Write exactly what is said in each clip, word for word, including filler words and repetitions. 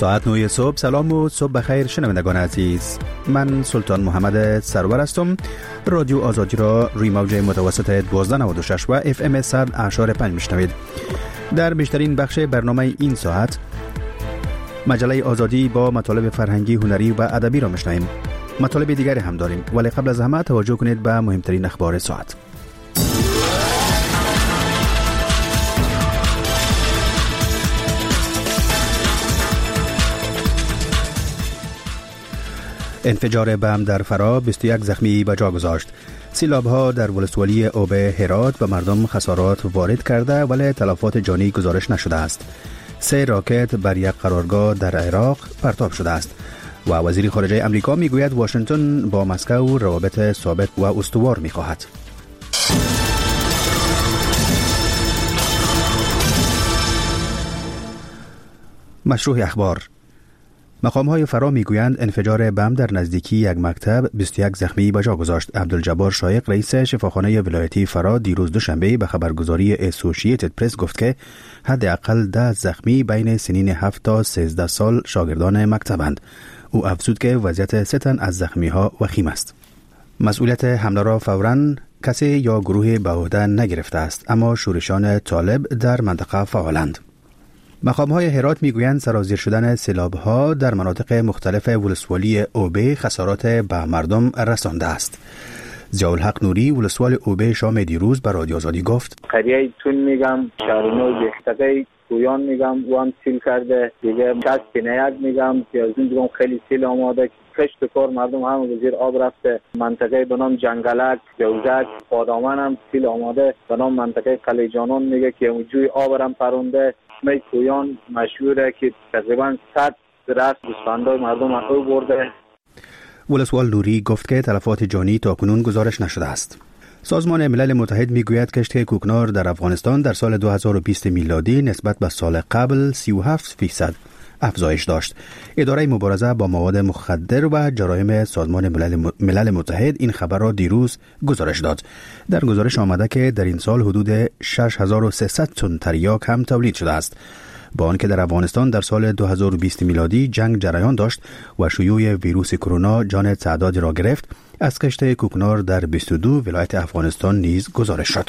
ساعت نه صبح. سلام و صبح بخیر شنوندگان عزیز. من سلطان محمد سرور هستم. رادیو آزادی را روی موج متوسط دوازده نود و شش و اف ام صد اعشار پنج میشنوید. در بیشترین بخش برنامه این ساعت مجله آزادی با مطالب فرهنگی، هنری و ادبی را میشنویم. مطالب دیگری هم داریم، ولی قبل از همه توجه کنید به مهمترین اخبار ساعت. انفجار بم در فرا بیست و یک زخمی به جا گذاشت. سیلاب‌ها در ولسوالی اوبه هرات به مردم خسارات وارد کرده ولی تلفات جانی گزارش نشده است. سه راکت بر یک قرارگاه در عراق پرتاب شده است و وزیر خارجه امریکا میگوید واشنگتن با مسکو روابط ثابت و استوار می‌خواهد. مشروع اخبار. مقام‌های فرا میگویند انفجار بم در نزدیکی یک مکتب بیست و یک زخمی به جا گذاشت. عبدالجبار شایق رئیس شفاخانه ولایتی فرا دیروز دوشنبه به خبرگزاری اسوسییتد پرس گفت که حداقل ده زخمی بین سنین هفت تا سیزده سال شاگردان مکتبند. او افزود که وضعیت سه تن از زخمی‌ها وخیم است. مسئولیت حمله را فوراً کسی یا گروه به عهده نگرفته است، اما شورشان طالب در منطقه فعالند. مقام‌های هرات میگویند سرازیر شدن سیلاب‌ها در مناطق مختلف ولسوالی اوبه خسارات به مردم رسانده است. ضیاءالحق نوری ولسوال اوبه شام دیروز به رادیو آزادی گفت: قریه تون میگم شهرنو بختقه کویان میگم وان سیل کرده دیگه، شست بینیت میگم پیازون دیگم خیلی سیل آماده، کشت کار مردم هم وزیر آب رفته. منطقه به نام جنگلک، جوزک، پادامن هم سیل آماده. به نام منطقه قلیجانان میگه که جوی آب هم پرونده. می کویان مشهوره که تقریبا صد درصد دوستاندار مردم رو برده. ولسوال نوری گفت که تلفات جانی تا کنون گزارش نشده است. سازمان ملل متحد میگوید کشت کوکنار در افغانستان در سال دو هزار و بیست میلادی نسبت به سال قبل سی و هفت فیصد افزایش داشت. اداره مبارزه با مواد مخدر و جرایم سازمان ملل متحد این خبر را دیروز گزارش داد. در گزارش آمده که در این سال حدود شش هزار و سیصد تن تریاک هم تولید شده است. با آنکه در افغانستان در سال دو هزار و بیست میلادی جنگ جریان داشت و شیوع ویروس کرونا جان تعدادی را گرفت، از کشت کوکنار در بیست و دو ولایت افغانستان نیز گزارش شد.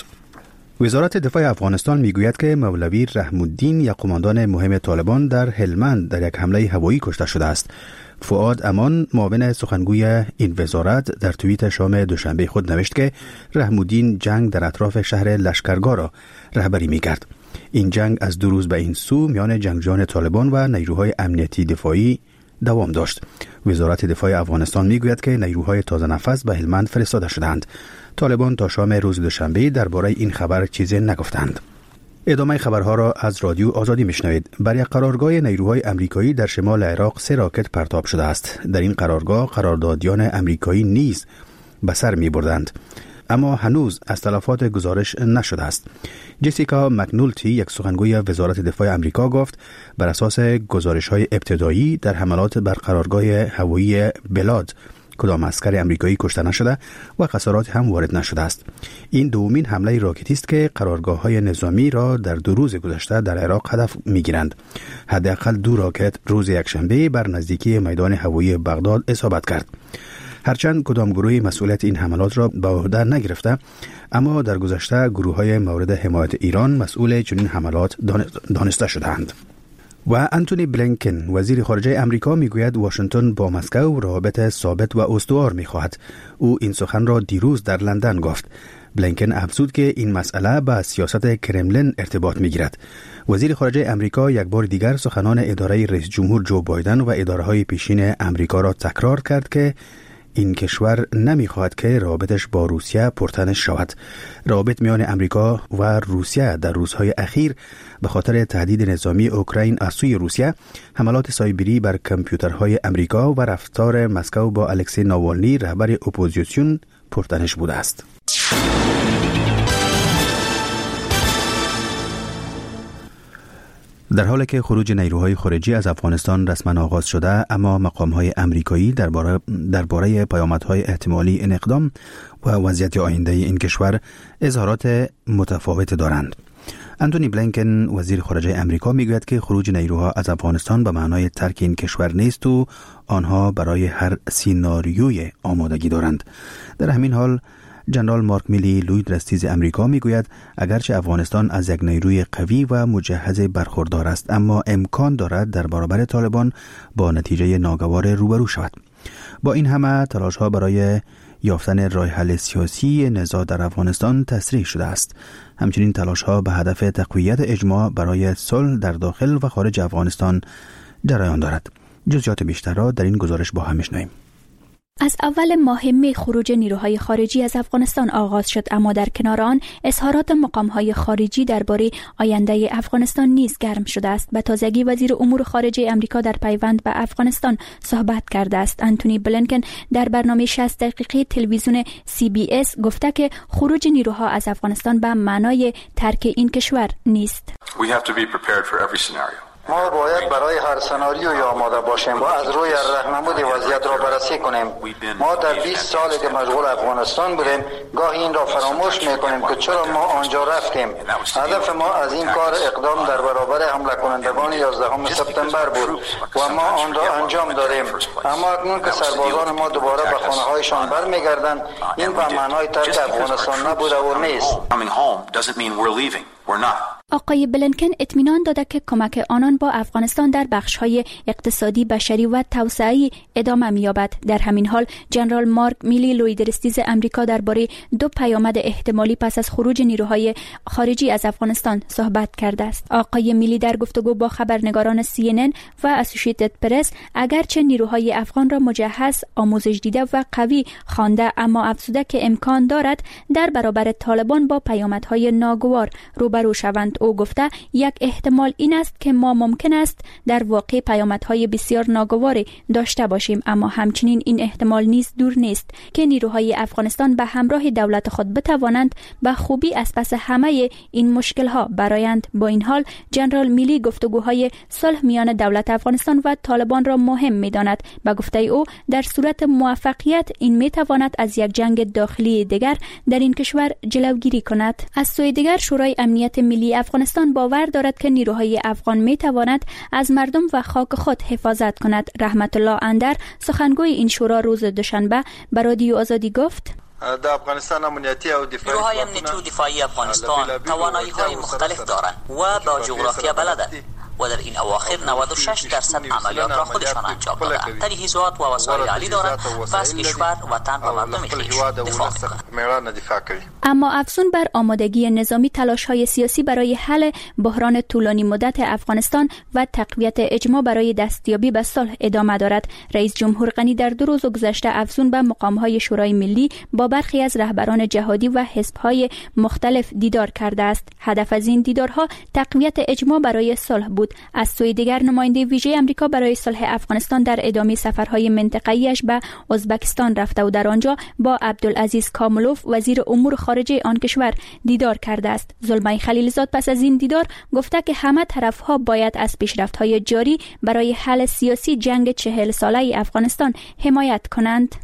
وزارت دفاع افغانستان میگوید که مولوی رحم الدین، یک قماندان مهم طالبان در هلمند، در یک حمله هوایی کشته شده است. فؤاد امان، معاون سخنگوی این وزارت، در توییت شام دوشنبه خود نوشت که رحم الدین جنگ در اطراف شهر لشکرگاه را رهبری میکرد. این جنگ از دو روز به این سو میان جنگجویان طالبان و نیروهای امنیتی دفاعی دوام داشت. وزارت دفاع افغانستان میگوید که نیروهای تازه نفس به هلمند فرستاده شدند. طالبان تا شام روز دوشنبه درباره این خبر چیزی نگفتند. ادامه خبرها را از رادیو آزادی میشنوید. بر یک قرارگاه نیروهای امریکایی در شمال عراق سه راکت پرتاب شده است. در این قرارگاه قراردادیان امریکایی نیز به سر میبردند، اما هنوز از تلفات گزارش نشده است. جسیکا مکنولتی، یک سخنگوی وزارت دفاع امریکا، گفت بر اساس گزارش‌های ابتدایی در حملات بر قرارگاه هوایی بلاد کدام عسکر امریکایی کشته نشده و خسارات هم وارد نشده است. این دومین حمله راکتی است که قرارگاه‌های نظامی را در دو روز گذشته در عراق هدف می‌گیرند. حداقل دو راکت روز یکشنبه بر نزدیکی میدان هوایی بغداد اصابت کرد. هرچند کدام گروهی مسئولیت این حملات را به عهده نگرفته، اما در گذشته گروه‌های مورد حمایت ایران مسئول چنین حملات دانسته شدند. و انتونی بلینکن، وزیر خارجه امریکا، میگوید واشنگتن با مسکو روابط ثابت و استوار می‌خواهد. او این سخن را دیروز در لندن گفت. بلینکن افزود که این مسئله با سیاست کرملین ارتباط می‌گیرد. وزیر خارجه امریکا یک بار دیگر سخنان اداره رئیس جمهور جو بایدن و اداره‌های پیشین امریکا را تکرار کرد که این کشور نمیخواهد که روابطش با روسیه پرتنش شود. روابط میان امریکا و روسیه در روزهای اخیر به خاطر تهدید نظامی اوکراین از سوی روسیه، حملات سایبری بر کامپیوترهای امریکا و رفتار مسکو با الکسی ناوالنی، رهبر اپوزیسیون، پرتنش بوده است. در حالی که خروج نیروهای خارجی از افغانستان رسما آغاز شده، اما مقام‌های آمریکایی درباره درباره پیامدهای احتمالی این اقدام و وضعیت آینده این کشور اظهارات متفاوت دارند. انتونی بلینکن وزیر خارجه آمریکا میگوید که خروج نیروها از افغانستان به معنای ترک این کشور نیست و آنها برای هر سیناریوی آمادگی دارند. در همین حال جنرال مارک میلی لوی درستیز آمریکا میگوید اگرچه افغانستان از یک نیروی قوی و مجهز برخوردار است، اما امکان دارد در برابر طالبان با نتیجه ناگوار روبرو شود. با این همه تلاش ها برای یافتن راه حل سیاسی نزاع در افغانستان تسریع شده است. همچنین تلاش ها به هدف تقویت اجماع برای صلح در داخل و خارج افغانستان جریان دارد. جزئیات بیشتر را در این گزارش با هم میشنویم. از اول ماه می خروج نیروهای خارجی از افغانستان آغاز شد، اما در کنار آن اظهارات مقام‌های خارجی درباره آینده افغانستان نیز گرم شده است. به تازگی وزیر امور خارجه آمریکا در پیوند به افغانستان صحبت کرده است. انتونی بلینکن در برنامه شصت دقیقه تلویزیون سی بی اس گفته که خروج نیروها از افغانستان به معنای ترک این کشور نیست. We have to be prepared for every scenario. ما باید برای هر سناریوی آماده باشیم و از روی راهنمود وضعیت را بررسی کنیم. ما در بیست سال که مشغول افغانستان بودیم گاهی این را فراموش میکنیم که چرا ما آنجا رفتیم. هدف ما از این کار اقدام در برابر حمله کنندگان یازدهم سپتامبر بود و ما آن را انجام دادیم. اما اکنون که سربازان ما دوباره به خانه هایشان برمیگردند، این به معنای ترک افغانستان نبوده و نیست. آقای بلینکن اطمینان داده که کمک آنان با افغانستان در بخش‌های اقتصادی، بشری و توسعه‌ای ادامه می‌یابد. در همین حال جنرال مارک میلی لوی درستیز آمریکا درباره دو پیامد احتمالی پس از خروج نیروهای خارجی از افغانستان صحبت کرده است. آقای میلی در گفتگو با خبرنگاران سی ان ان و اسوسییتد پرس اگرچه نیروهای افغان را مجهز، آموزش دیده و قوی خوانده، اما افزوده که امکان دارد در برابر طالبان با پیامدهای ناگوار روبرو شوند. او گفته یک احتمال این است که ما ممکن است در واقع پیامدهای بسیار ناگواری داشته باشیم، اما همچنین این احتمال نیز دور نیست که نیروهای افغانستان به همراه دولت خود بتوانند به خوبی از پس همه این مشکل‌ها برآیند. با این حال جنرال میلی گفتگوهای صلح میان دولت افغانستان و طالبان را مهم می‌داند. به گفته او در صورت موفقیت این می‌تواند از یک جنگ داخلی دیگر در این کشور جلوگیری کند. از سوی دیگر شورای امنیت ملی افغانستان باور دارد که نیروهای افغان می تواند از مردم و خاک خود حفاظت کند. رحمت الله اندر سخنگوی این شورا روز دوشنبه به رادیو آزادی گفت: در افغانستان امنیتی و دفاعی نیروهای امنیتی و دفاعی افغانستان توانایی‌های مختلف دارند و با جغرافیا بلدند و در این اواخر نود و شش درصد عملیات را خودشان انجام دادند. تجهیزات و وسایل عالی دارند و از کشور، وطن و مردم خویش دفاع می‌کنند. اما افزون بر آمادگی نظامی، تلاش‌های سیاسی برای حل بحران طولانی مدت افغانستان و تقویت اجماع برای دستیابی به صلح ادامه دارد. رئیس جمهور غنی در دو روز گذشته افزون به مقام‌های شورای ملی با برخی از رهبران جهادی و حزب‌های مختلف دیدار کرده است. هدف از این دیدارها تقویت اجماع برای صلح بود. از سوی دیگر نماینده ویژه آمریکا برای صلح افغانستان در ادامه سفرهای منطقه‌ایش به ازبکستان رفته و در آنجا با عبدالعزیز کاملوف وزیر امور خارجه آن کشور دیدار کرده است. زلمای خلیلزاد پس از این دیدار گفته که همه طرف‌ها باید از پیشرفت‌های جاری برای حل سیاسی جنگ چهل ساله افغانستان حمایت کنند.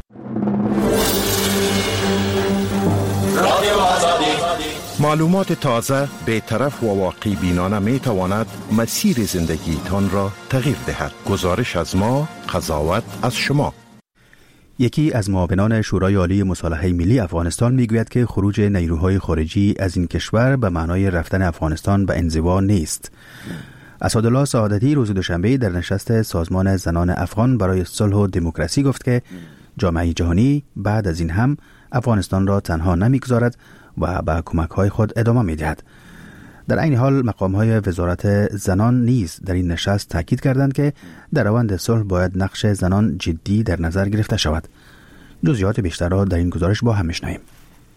معلومات تازه، بی‌طرف و واقعی بینانه می تواند مسیر زندگیتان را تغییر دهد. گزارش از ما، قضاوت از شما. یکی از معاونان شورای عالی مصالحه ملی افغانستان میگوید که خروج نیروهای خارجی از این کشور به معنای رفتن افغانستان به انزوا نیست. اسعدالله سعادتی روز دوشنبه در نشست سازمان زنان افغان برای صلح و دموکراسی گفت که جامعه جهانی بعد از این هم افغانستان را تنها نمیگذارد و به کمک‌های خود ادامه می‌دهد. در این حال مقام‌های وزارت زنان نیز در این نشست تاکید کردند که در روند صلح باید نقش زنان جدی در نظر گرفته شود. جزئیات بیشتر را در این گزارش با هم می‌شنویم.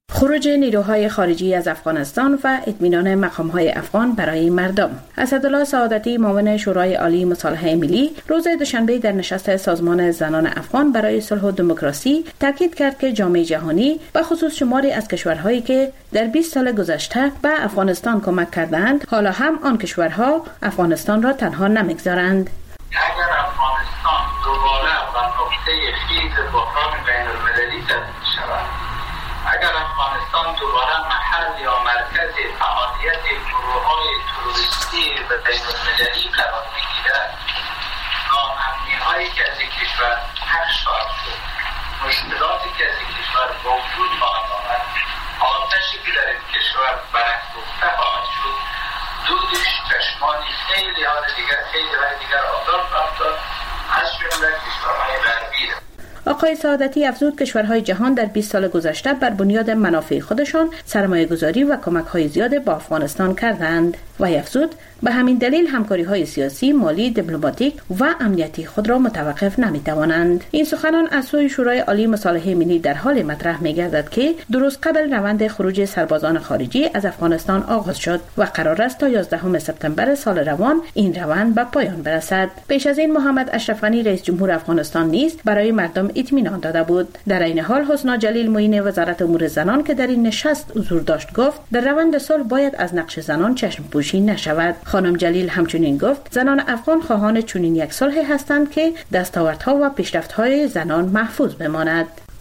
خروج نیروهای خارجی از افغانستان و اطمینان مقام‌های افغان برای مردم. اسدالله سعادتی معاون شورای عالی مصالحه ملی روز دوشنبه در نشست سازمان زنان افغان برای صلح و دموکراسی تاکید کرد که جامعه جهانی به خصوص شماری از کشورهایی که در بیست سال گذشته به افغانستان کمک کردند حالا هم آن کشورها افغانستان را تنها نمیگذارند. اگر افغانستان دوباره به نقطه خیز بحران بین‌المللی تبدیل شود، اگر افغانستان دوباره محل یا مرکز فعالیت گروه‌های تروریستی و بین‌المللی قرار بگیرد، ناامنی‌هایی که از این کشور پخش خواهد شد، مشکلاتی که از این کشور به وجود خواهد آمد، آتشی که در این کشور برافروخته خواهد شد، دودش چشمان خیلی ها دیگر خیلی های دیگر آزار خواهد داد، از جمله کشورهای غربی. آقای سعادتی افزود کشورهای جهان در بیست سال گذشته بر بنیاد منافع خودشان سرمایه گذاری و کمک های زیاد با افغانستان کردند و افزود به همین دلیل همکاری های سیاسی، مالی، دیپلماتیک و امنیتی خود را متوقف نمی توانند. این سخنان از سوی شورای عالی مصالحه ملی در حال مطرح می گردد که درست قبل روند خروج سربازان خارجی از افغانستان آغاز شد و قرار است تا یازدهم سپتامبر سال روان این روند به پایان برسد. پیش از این محمد اشرف غنی رئیس جمهور افغانستان نیز برای مردم اطمینان داده بود. در این حال حسنا جلیل معین وزارت امور زنان که در این نشست حضور داشت گفت در روند صلح باید از نقش زنان چشم پوشی نشود. خانم جلیل همچنین گفت زنان افغان خواهان چنین یک صلح هستند که دستاوردها و پیشرفت‌های زنان محفوظ بماند.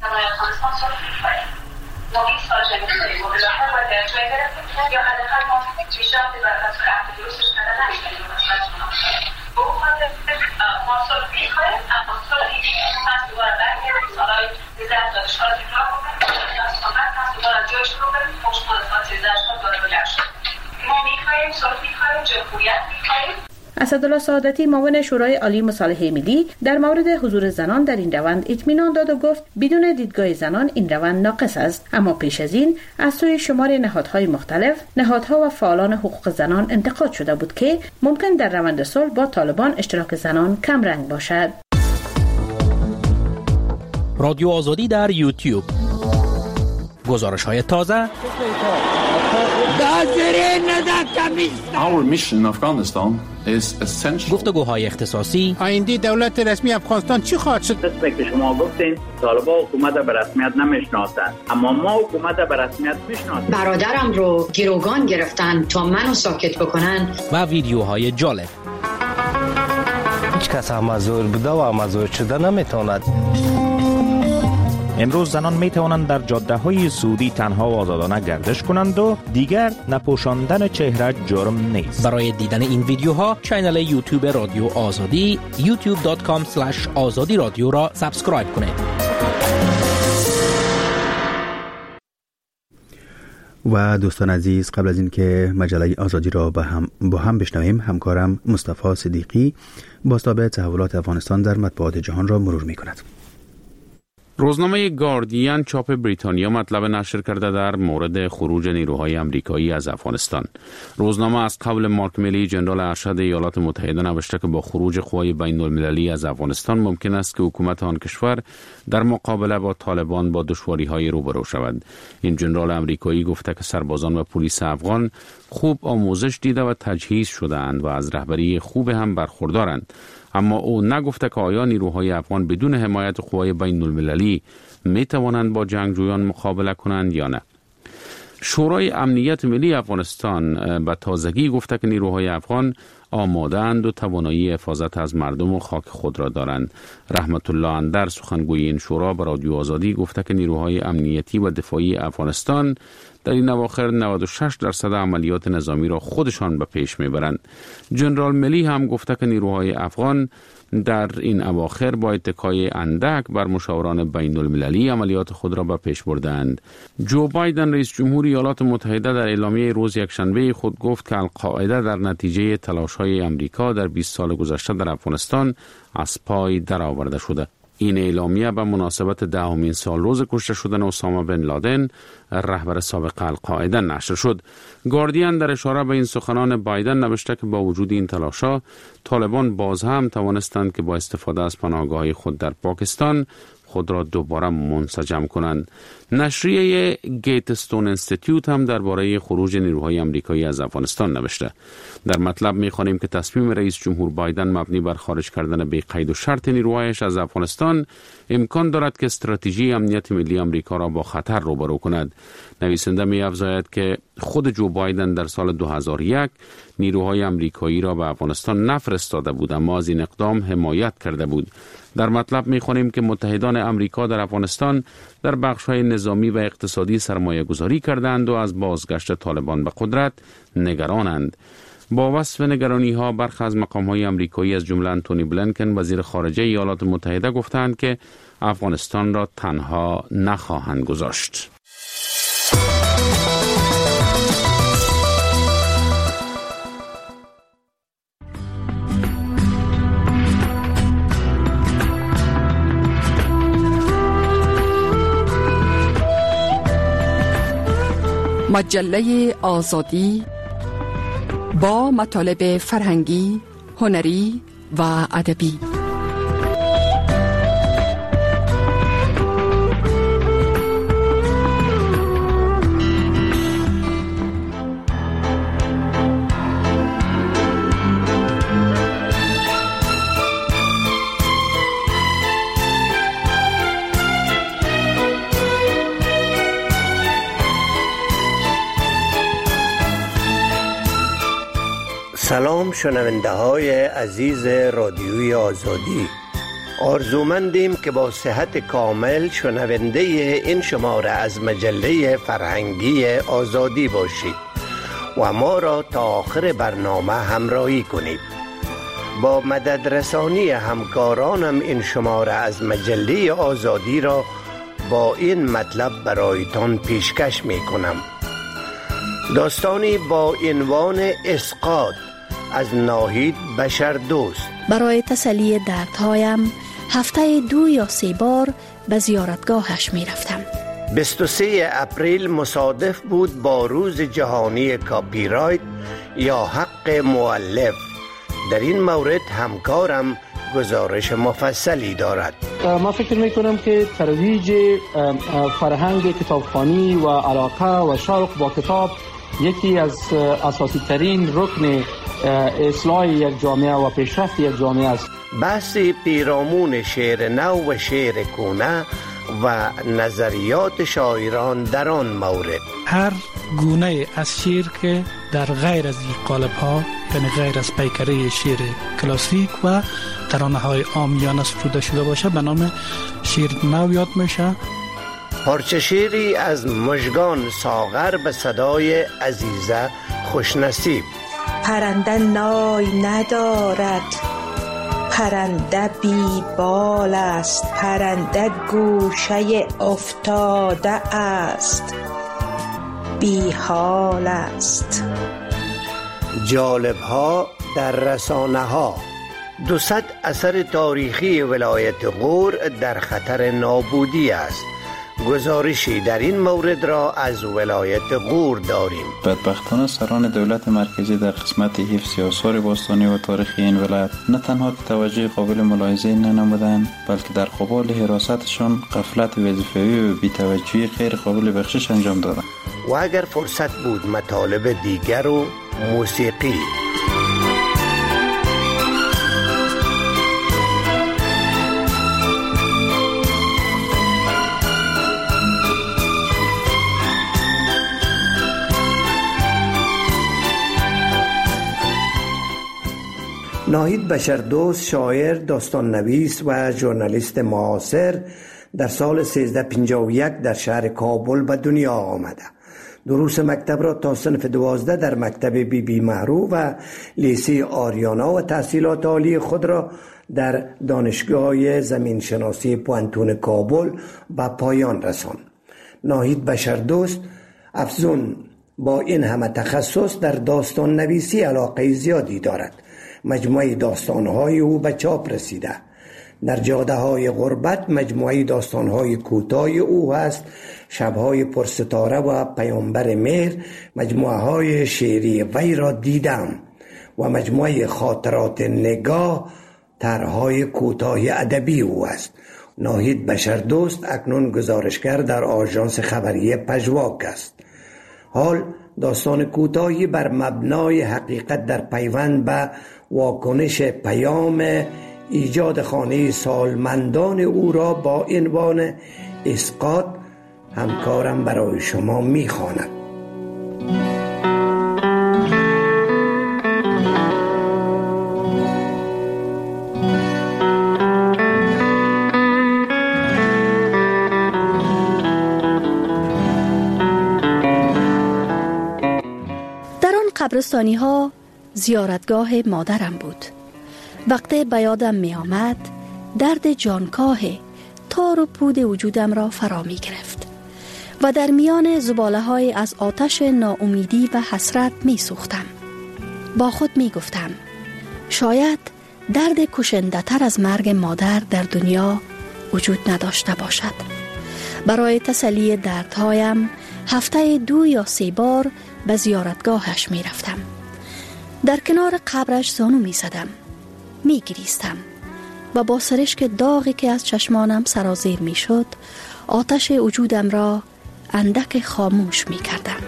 اسدالله سعادتی معاون شورای عالی مصالحه ملی در مورد حضور زنان در این روند اطمینان داد و گفت بدون دیدگاه زنان این روند ناقص است، اما پیش از این از سوی شمار نهادهای مختلف نهادها و فعالان حقوق زنان انتقاد شده بود که ممکن در روند صلح با طالبان اشتراک زنان کم رنگ باشد. رادیو آزادی در یوتیوب، گزارش‌های تازه. Our mission in Afghanistan is essential. گفتگوهای اختصاصی. آینده دولت رسمی افغانستان چی خواهد شد؟ دسته که شما گفتین طالبان حکومت به رسمیت نمیشناسند، اما ما حکومت به رسمیت میشناسیم. برادرم رو گروگان گرفتن تا منو ساکت بکنن. و ویدیوهای جالب. هیچ کس هم مزور بوده و مزور شده نمیتواند. امروز زنان می توانند در جاده های سعودی تنها و آزادانه گردش کنند و دیگر نپوشاندن چهره جرم نیست. برای دیدن این ویدیوها کانال یوتیوب رادیو آزادی یوتیوب دات کام اسلش آزادی رادیو را سابسکرایب کنید. و دوستان عزیز، قبل از اینکه مجله آزادی را با هم با هم بشنویم، همکارم مصطفی صدیقی بازتاب تحولات افغانستان در مطبوعات جهان را مرور می‌کند. روزنامه گاردین چاپ بریتانیا مطلب نشر کرده در مورد خروج نیروهای امریکایی از افغانستان. روزنامه از قول مارک میلی جنرال ارشد ایالات متحده نوشته که با خروج قوای بین المللی از افغانستان ممکن است که حکومت آن کشور در مقابله با طالبان با دشواری‌های روبرو شود. این جنرال امریکایی گفته که سربازان و پلیس افغان خوب آموزش دیده و تجهیز شده‌اند و از رهبری خوب هم برخوردارند. اما او نگفته که آیا نیروهای افغان بدون حمایت قوای بین المللی می توانند با جنگجویان مقابله کنند یا نه. شورای امنیت ملی افغانستان به تازگی گفته که نیروهای افغان آماده‌اند و توانایی حفاظت از مردم و خاک خود را دارند. رحمت الله اندر سخنگوی این شورا به رادیو آزادی گفته که نیروهای امنیتی و دفاعی افغانستان در این اواخر نود و شش درصد عملیات نظامی را خودشان به پیش میبرند. جنرال ملی هم گفته که نیروهای افغان در این اواخر با اتکای اندک بر مشاوران بین المللی عملیات خود را به پیش بردند. جو بایدن رئیس جمهور ایالات متحده در اعلامیه روز یکشنبه خود گفت که القاعده در نتیجه تلاش‌های امریکا در بیست سال گذشته در افغانستان از پای درآورده شده. این اعلامیه به مناسبت دهمین سال روز کشته شدن اسامه بن لادن رهبر سابق القاعده نشر شد. گاردین در اشاره به این سخنان بایدن نوشته که با وجود این تلاش‌ها طالبان باز هم توانستند که با استفاده از پناهگاه‌های خود در پاکستان خود را دوباره منسجم کنند. نشریه گیتستون انستیتیوت هم درباره خروج نیروهای آمریکایی از افغانستان نوشته. در مطلب می‌خوانیم که تصمیم رئیس جمهور بایدن مبنی بر خارج کردن بی قید و شرط نیروهایش از افغانستان امکان دارد که استراتژی امنیت ملی آمریکا را با خطر روبرو کند. نویسنده می‌افزاید که خود جو بایدن در سال دو هزار و یک نیروهای آمریکایی را به افغانستان نفرستاده بود، اما از این اقدام حمایت کرده بود. در مطلب می‌خوانیم که متحدان آمریکا در افغانستان در بخش‌های نظامی و اقتصادی سرمایه گذاری کردند و از بازگشت طالبان به قدرت نگرانند. با وصف نگرانی‌ها برخی از مقام‌های آمریکایی از جمله انتونی بلینکن وزیر خارجه ایالات متحده گفتند که افغانستان را تنها نخواهند گذاشت. مجله آزادی با مطالب فرهنگی، هنری و ادبی. سلام شنونده های عزیز رادیوی آزادی، آرزومندیم که با صحت کامل شنونده این شماره از مجله فرهنگی آزادی باشید و ما را تا آخر برنامه همراهی کنید. با مدد رسانی همکارانم این شماره از مجله آزادی را با این مطلب برایتان پیشکش می کنم. داستانی با عنوان اسقاط از ناهید بشردوست. برای تسلی دردهایم هفته دو یا سه بار به زیارتگاهش می رفتم. بیست و سوم اپریل مصادف بود با روز جهانی کاپی رایت یا حق مؤلف. در این مورد همکارم گزارش مفصلی دارد. ما فکر می کنم که ترویج فرهنگ کتابخوانی و علاقه و شوق با کتاب یکی از اساسی ترین رکن اصلاح یک جامعه و پیشرفت یک جامعه است. بحث پیرامون شعر نو و شعر کهنه و نظریات شاعران در آن مورد. هر گونه از شعر که در غیر از این قالب ها، یعنی غیر از پیکره شعر کلاسیک و ترانه های عامیانه سروده شده باشه، به نام شعر نو یاد میشه. پارچه شعری از مژگان ساغر به صدای عزیزه خوشنصیب. پرنده نای ندارد، پرنده بی بال است، پرنده گوشه افتاده است، بی حال است. جالب ها در رسانه ها. دوصد اثر تاریخی ولایت غور در خطر نابودی است. گزارشی در این مورد را از ولایت غور داریم. بدبختانه سران دولت مرکزی در قسمت حفظ آثار باستانی و تاریخی این ولایت نه تنها توجه قابل ملاحظه ننمودند، بلکه در قبال حراستشان غفلت وظیفوی و بی‌توجهی غیر قابل بخشش انجام دادند. و اگر فرصت بود مطالب دیگر و موسیقی. ناهید بشردوست، شاعر، داستان نویس و ژورنالیست معاصر، در سال سیزده پنجاه و یک در شهر کابل به دنیا آمده. دروس مکتب را تا صنف دوازده در مکتب بی بی محرو و لیسه آریانا و تحصیلات عالی خود را در دانشگاه زمینشناسی پوانتون کابل به پایان رساند. ناهید بشردوست افزون با این همه تخصص در داستان نویسی علاقه زیادی دارد. مجموعه داستان‌های او به چاپ رسیده. در جاده های غربت مجموعه داستان‌های کوتاه او هست. شب‌های پرستاره و پیامبر مهر مجموعه های شعری وی را دیدم و مجموعه خاطرات نگاه طرح‌های کوتاه ادبی او است. ناهید بشردوست اکنون گزارشگر در آژانس خبری پژواک است. حال داستان کوتاهی بر مبنای حقیقت در پیوند به واکنش پیام ایجاد خانه سالمندان او را با عنوان اسقاط همکارم برای شما می‌خواند. قبرستانی ها زیارتگاه مادرم بود. وقتی به یادم می آمد درد جانکاه تار و پود وجودم را فرا می گرفت و در میان زباله های از آتش ناامیدی و حسرت می سوختم. با خود می گفتم شاید درد کشنده تر از مرگ مادر در دنیا وجود نداشته باشد. برای تسلی دردهایم هفته دو یا سه بار به زیارتگاهش می رفتم. در کنار قبرش زانو می زدم، می گریستم و با سرشک داغی که از چشمانم سرازیر می شد آتش وجودم را اندک خاموش می کردم.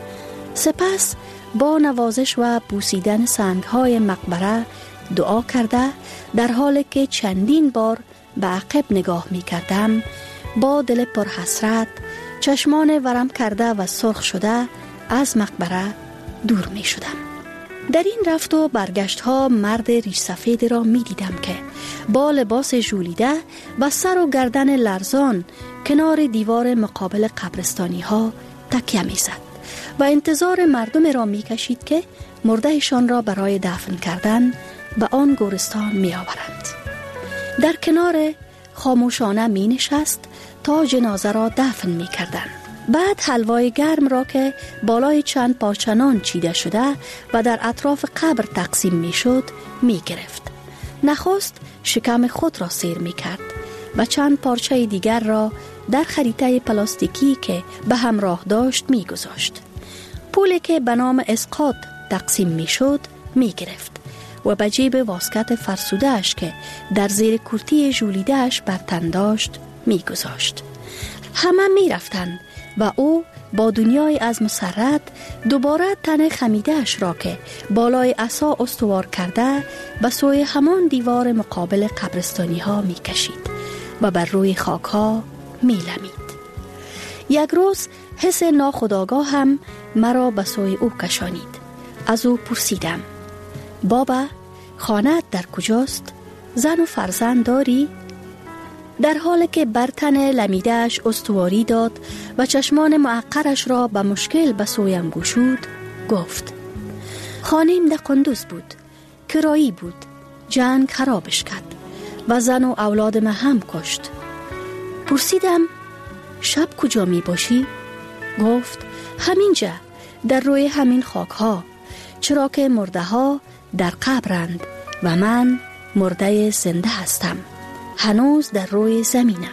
سپس با نوازش و بوسیدن سنگهای مقبره دعا کرده در حالی که چندین بار به عقب نگاه می کردم با دل پر حسرت، چشمان ورم کرده و سرخ شده از مقبره دور می شدم. در این رفت و برگشت ها مرد ریش سفید را می دیدم که با لباس ژولیده و سر و گردن لرزان کنار دیوار مقابل قبرستانی ها تکیه می زد و انتظار مردم را می کشید که مردهشان را برای دفن کردن به آن گورستان می آورند. در کنار خاموشانه می نشست تا جنازه را دفن می کردند. بعد حلوای گرم را که بالای چند پارچه نان چیده شده و در اطراف قبر تقسیم می شد می گرفت. نخست شکم خود را سیر می کرد و چند پارچه دیگر را در خریطه پلاستیکی که به همراه داشت می گذاشت. پولی که به نام اسقاط تقسیم می شد می گرفت و به جیب واسکت فرسوده اش که در زیر کرتی ژولیده اش بر تن داشت می گذاشت. همه می رفتند و او با دنیای از مسرت دوباره تن خمیده اش را که بالای عصا استوار کرده به سوی همان دیوار مقابل قبرستانی ها می کشید و بر روی خاک ها می لمید. یک روز حس ناخودآگاه هم مرا به سوی او کشانید. از او پرسیدم بابا خانه‌ات در کجاست؟ زن و فرزند داری؟ در حالی که بر تن لمیدهش استواری داد و چشمان معقرش را به مشکل به سویم گشود گفت خانه‌ام در قندوز بود، کرایی بود، جنگ خرابش کرد و زن و اولاد ما هم کشت. پرسیدم شب کجا می باشی؟ گفت همینجا در روی همین خاک ها، چرا که مرده ها در قبرند و من مرده زنده هستم، هنوز در روی زمینم.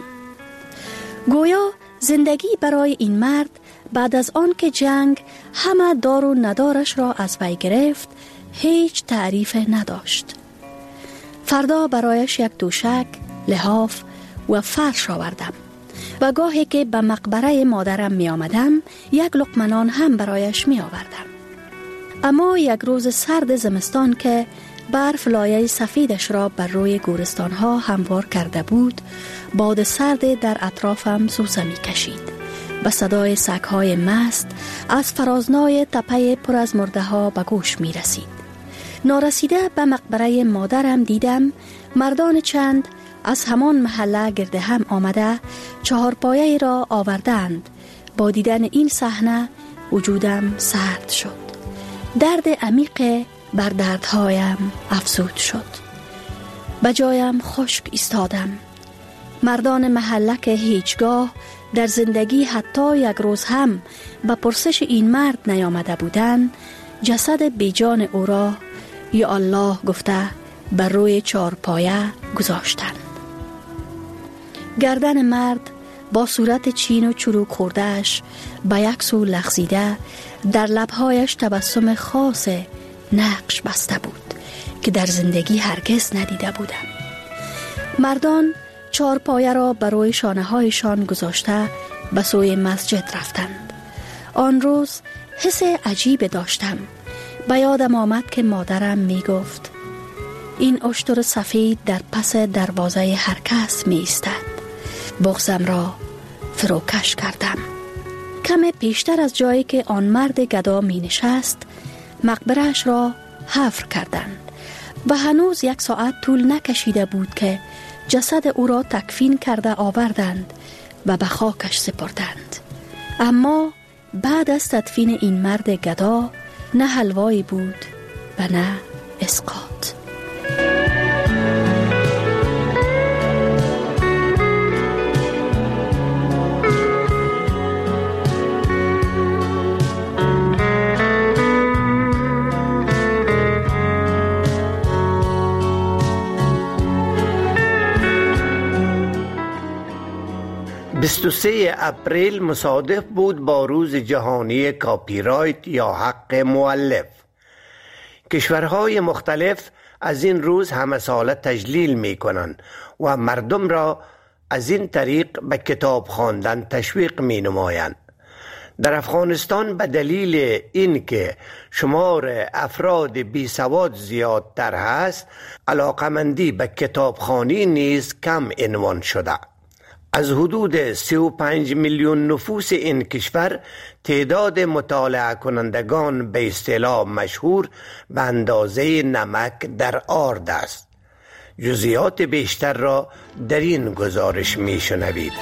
گویا زندگی برای این مرد بعد از آن که جنگ همه دار و ندارش را از وی گرفت هیچ تعریف نداشت. فردا برایش یک دوشک، لحاف و فرش آوردم و گاهی که به مقبره مادرم می آمدم یک لقمه نان هم برایش می آوردم. اما یک روز سرد زمستان که برف لایه سفیدش را بر روی گورستانها هموار کرده بود، باد سرد در اطرافم سوزه می کشید و صدای سگ‌های مست از فرازنای تپه پر از مرده ها به گوش می رسید. نارسیده به مقبره مادرم دیدم مردان چند از همان محله گرد هم آمده چهارپایه را آوردند. با دیدن این صحنه وجودم سرد شد. درد عمیق بر دردهایم افزود شد. به جایم خشک ایستادم. مردان محله که هیچگاه در زندگی حتی یک روز هم به پرسش این مرد نیامده بودند، جسد بیجان او را یا الله گفته بر روی چهارپایه گذاشتند. گردن مرد با صورت چین و چروک خورده‌اش به یک سو لغزیده، در لبهایش تبسم خاص نقش بسته بود که در زندگی هرگز ندیده بودم. مردان چارپایه را بر روی شانه هایشان گذاشته به سوی مسجد رفتند. آن روز حس عجیب داشتم. به یادم آمد که مادرم می گفت این اشتر سفید در پس دروازه هر کس می ایستد. بغضم را فروکش کردم. کم پیشتر از جایی که آن مرد گدا می نشست مقبرش را حفر کردند و هنوز یک ساعت طول نکشیده بود که جسد او را تکفین کرده آوردند و به خاکش سپردند. اما بعد از تدفین این مرد گدا نه حلوایی بود و نه اسقاط. بیست و سوم اپریل مصادف بود با روز جهانی کاپی رایت یا حق مؤلف. کشورهای مختلف از این روز همه ساله تجلیل می کنند و مردم را از این طریق به کتاب خواندن تشویق می نمایند. در افغانستان به دلیل اینکه شمار افراد بی سواد زیادتر هست، علاقمندی به کتابخوانی نیز کم عنوان شده. از حدود سی و پنج میلیون نفوس این کشور تعداد مطالعه کنندگان به اصطلاح مشهور به اندازه نمک در آرد است. جزئیات بیشتر را در این گزارش می شنوید.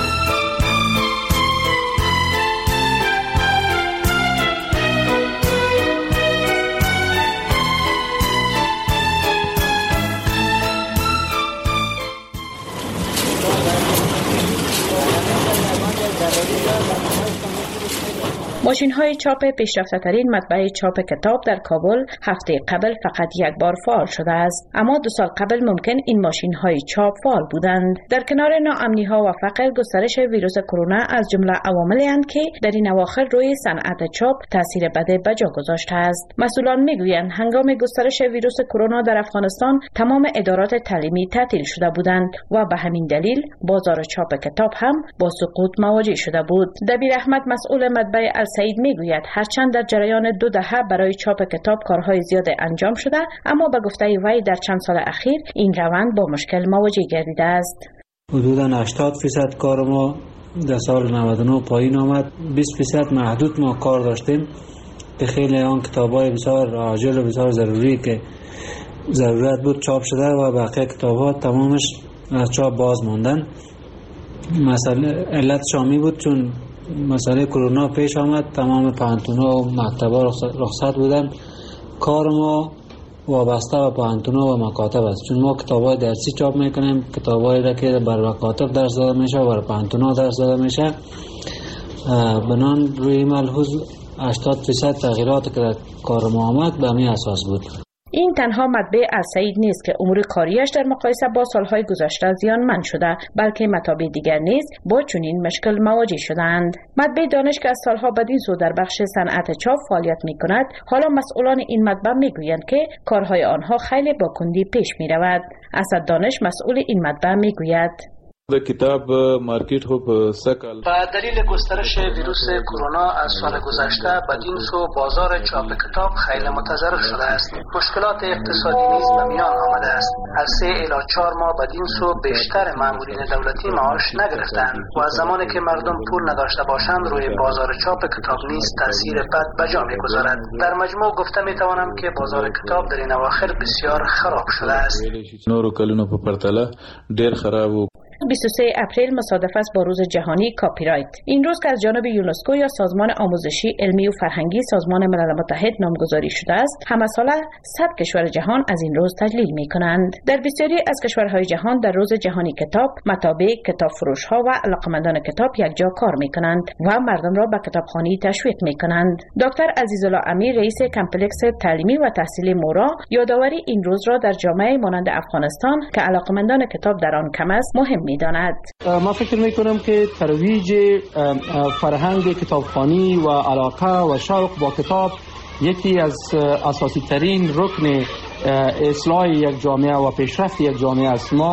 ماشین های چاپ پیشرفته ترین مطبعه چاپ کتاب در کابل هفته قبل فقط یک بار فعال شده است، اما دو سال قبل ممکن این ماشین های چاپ فعال بودند. در کنار ناامنی ها و فقر، گسترش ویروس کرونا از جمله عواملی اند که در این اواخر روی صنعت چاپ تاثیر بد به جا گذاشته است. مسئولان میگویند هنگام گسترش ویروس کرونا در افغانستان تمام ادارات تعلیمی تعطیل شده بودند و به همین دلیل بازار چاپ کتاب هم با سقوط مواجه شده بود. دبیر احمد مسئول مطبعه سعید میگوید هرچند در جریان دو دهه برای چاپ کتاب کارهای زیاد انجام شده، اما به گفته وی در چند سال اخیر این روند با مشکل مواجه گردیده است. حدوداً هشتاد درصد کار ما در سال نود و نه پایین آمد. بیست درصد محدود ما کار داشتیم که خیلی آن کتاب‌های بسیار عاجل و بسیار ضروری که ضرورت بود چاپ شده و بقیه کتاب‌ها تمامش از چاپ باز ماندن. مسئله علت شامی بود چون مسئله کرونا پیش آمد، تمام پانتونا و مکتبا رخصت بودن. کار ما وابسته به پانتونا و مکاتب است، چون ما کتابای درسی چاپ میکنیم، کتابایی را که بر مکاتب درس داده میشه و بر پانتونا درس داده میشه. بنان روی ملحوظ هشتاد درصد تغییرات که در کار ما آمد به همین اساس بود. این تنها مطبع السعید نیست که امور کاریش در مقایسه با سالهای گذشته زیانمند شده، بلکه مطابع دیگر نیز با چنین مشکل مواجه شدند. مطبع دانش که از سالها بدین سو در بخش صنعت چاپ فعالیت می‌کند، حالا مسئولان این مطبع میگویند که کارهای آنها خیلی با کندی پیش می‌رود. اسد دانش مسئول این مطبع میگوید د کتاب مارکیټ خو په سکل په دلیل گسترش ویروس کرونا از سال گذشته بدین سو بازار چاپ کتاب خیلی متضرر شده است. مشکلات اقتصادی نیز به میان آمده است. از سه الی چهار ماه بدین سو بیشتر مامورین دولتی معاش نگرفتند و از زمانی که مردم پول نداشته باشند روی بازار چاپ کتاب نیز تاثیر بد به جا میگذارد. در مجموع گفته میتوانم که بازار کتاب در این اواخر بسیار خراب شده است. نورو کلونو په پرتله ډیر خراب و. بیست و سوم اپریل مصادف است با روز جهانی کاپی رایت. این روز که از جانب یونسکو یا سازمان آموزشی، علمی و فرهنگی سازمان ملل متحد نامگذاری شده است، همه ساله صد کشور جهان از این روز تجلیل می کنند. در بسیاری از کشورهای جهان در روز جهانی کتاب، مطابع، کتاب فروش ها و علاقمندان کتاب یکجا کار می کنند و مردم را به کتابخوانی تشویق می کنند. دکتر عزیزالله امیر، رئیس کمپلکس تعلیمی و تحصیلی مورا، یادآوری این روز را در جامعه مانند افغانستان که علاقمندان کتاب در آن کم است مهم می داند. ما فکر می کنم که ترویج فرهنگ کتابخوانی و علاقه و شوق با کتاب یکی از اساسی ترین رکن اصلاح یک جامعه و پیشرفت یک جامعه است. ما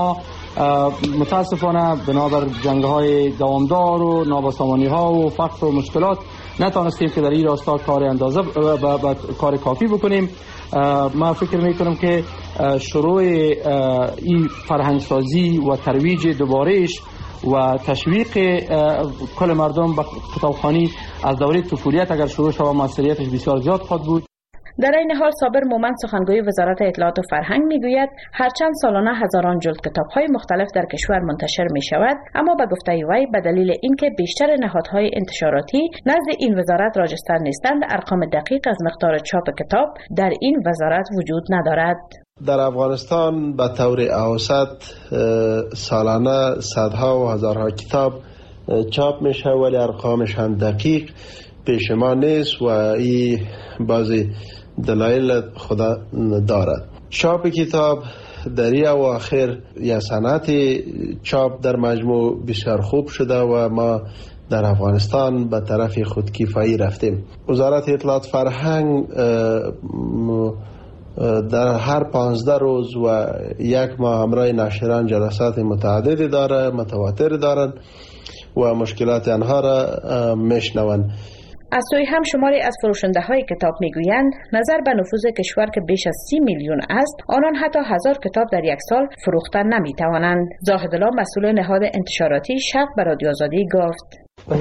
متاسفانه بنابر جنگ های دوامدار و نابسامانی ها و فقر و مشکلات نتانستیم که در این راستا کار اندازه و کار کافی بکنیم. ما فکر میکنم که شروع این فرهنگسازی و ترویج دوبارهش و تشویق کل مردم به کتابخوانی از دوره طفولیت اگر شروع شود موثریتش بسیار زیاد خواهد بود. در این حال صابر مومند سخنگوی وزارت اطلاعات و فرهنگ میگوید هرچند سالانه هزاران جلد کتاب‌های مختلف در کشور منتشر می شود، اما به گفته وی به دلیل اینکه بیشتر نهادهای انتشاراتی نزد این وزارت راجستر نیستند، ارقام دقیق از مقدار چاپ کتاب در این وزارت وجود ندارد. در افغانستان به طور اوسط سالانه صدها و هزارها کتاب چاپ میشه، ولی ارقامش هم دقیق پیش ما نیست و این بعضی دلایل خدا دارد. چاپ کتاب در این اواخر یا صنعت چاپ در مجموع بسیار خوب شده و ما در افغانستان به طرف خودکفایی رفتیم. وزارت اطلاعات فرهنگ در هر پانزده روز و یک ماه همراه ناشران جلسات متعددی داره، متواتر دارن و مشکلات آنها را میشنوند. از سوی هم شماری از فروشنده های کتاب میگویند نظر به نفوذ کشور که بیش از سی میلیون است، آنان حتی هزار کتاب در یک سال فروختن نمیتوانند. زاهدالله مسئول نهاد انتشاراتی شرق به رادیو آزادی گفت: با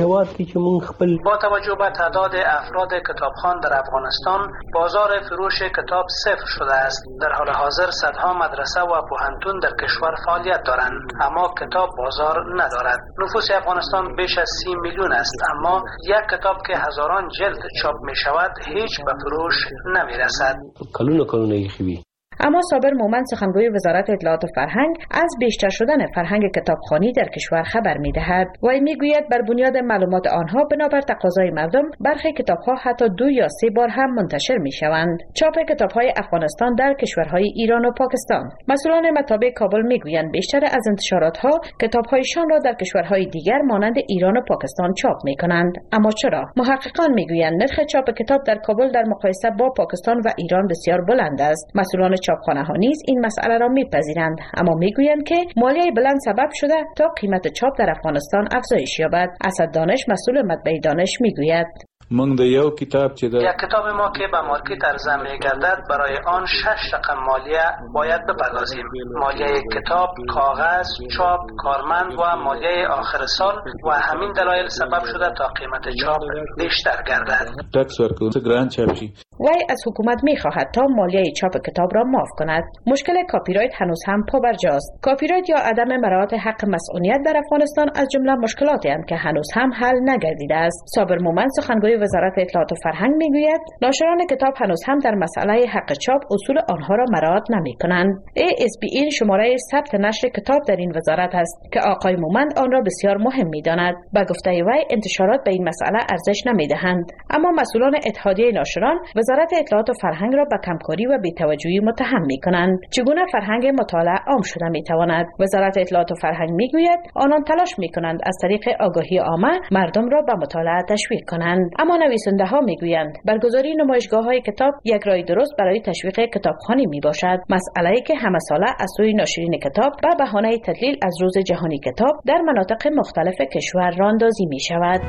توجه به تعداد افراد کتابخوان در افغانستان، بازار فروش کتاب صفر شده است. در حال حاضر صدها مدرسه و پوهنتون در کشور فعالیت دارند، اما کتاب بازار ندارد. نفوس افغانستان بیش از سی میلیون است، اما یک کتاب که هزاران جلد چاپ می شود هیچ به فروش نمی رسد. کلونه کلونه خوبی. اما صابر مومند سخنگوی وزارت اطلاعات و فرهنگ از بیشتر شدن فرهنگ کتابخوانی در کشور خبر می‌دهد. وی میگوید بر بنیاد معلومات آنها بنابر تقاضای مردم برخی کتاب‌ها حتی دو یا سه بار هم منتشر می‌شوند. چاپ کتاب‌های افغانستان در کشورهای ایران و پاکستان. مسئولان مطابع کابل میگویند بیشتر از انتشارات‌ها کتاب‌هایشان را در کشورهای دیگر مانند ایران و پاکستان چاپ می‌کنند. اما چرا؟ محققان میگویند نرخ چاپ کتاب در کابل در مقایسه با پاکستان و ایران بسیار بلند است. مسئولان چاپخانه ها نیز این مسئله را میپذیرند، اما میگویند که مالیه بلند سبب شده تا قیمت چاپ در افغانستان افزایش یابد. اسد دانش مسئول مطبعه دانش میگوید: من ده یو کتاب چې یک کتاب ما که به مارکت عرضه میگردد برای آن شش رقم مالیه باید بپردازیم. مالیه کتاب، کاغذ، چاپ، کارمند و مالیه آخر سال و همین دلایل سبب شده تا قیمت چاپ بیشتر گردد. ټکس ورکول ګران چاپ شي. وی از حکومت میخواهد تا مالیه چاپ کتاب را معاف کند. مشکل کاپی رایت هنوز هم پابرجاست. کاپی رایت یا عدم مراعات حق مسئولیت در افغانستان از جمله مشکلاتی است که هنوز هم حل نگردیده است. صابر مومند سخنگوی وزارت اطلاعات و فرهنگ میگوید ناشران کتاب هنوز هم در مسئله حق چاپ اصول آنها را مراعات نمیکنند. ای اس بی این شماره ثبت نشر کتاب در این وزارت است که آقای مومند آن را بسیار مهم میداند. با گفته وی انتشارات به این مسئله ارزش نمیدهند، اما مسئولان اتحادیه ناشران وزارت اطلاعات و فرهنگ را به کمکاری و بی‌توجهی متهم می‌کنند. چگونه فرهنگ مطالعه عام شده می‌تواند؟ وزارت اطلاعات و فرهنگ می‌گوید آنان تلاش می‌کنند از طریق آگاهی عامه مردم را به مطالعه تشویق کنند، اما نویسنده‌ها می‌گویند برگزاری نمایشگاه‌های کتاب یک راه درست برای تشویق کتابخوانی میباشد، مسئله‌ای که همه ساله از سوی ناشرین کتاب به بهانه تدلیل از روز جهانی کتاب در مناطق مختلف کشور راندازی می‌شود.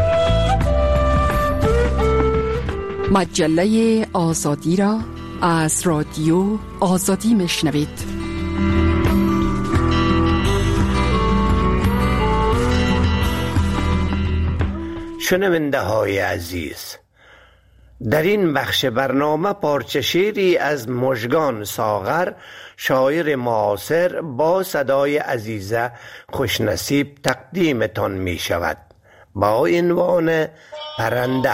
مجله آزادی را از رادیو آزادی میشنوید. شنونده های عزیز، در این بخش برنامه پارچه شعری از مژگان ساغر، شاعر معاصر، با صدای عزیزه خوشنصیب تقدیمتان می شود با عنوان پرنده.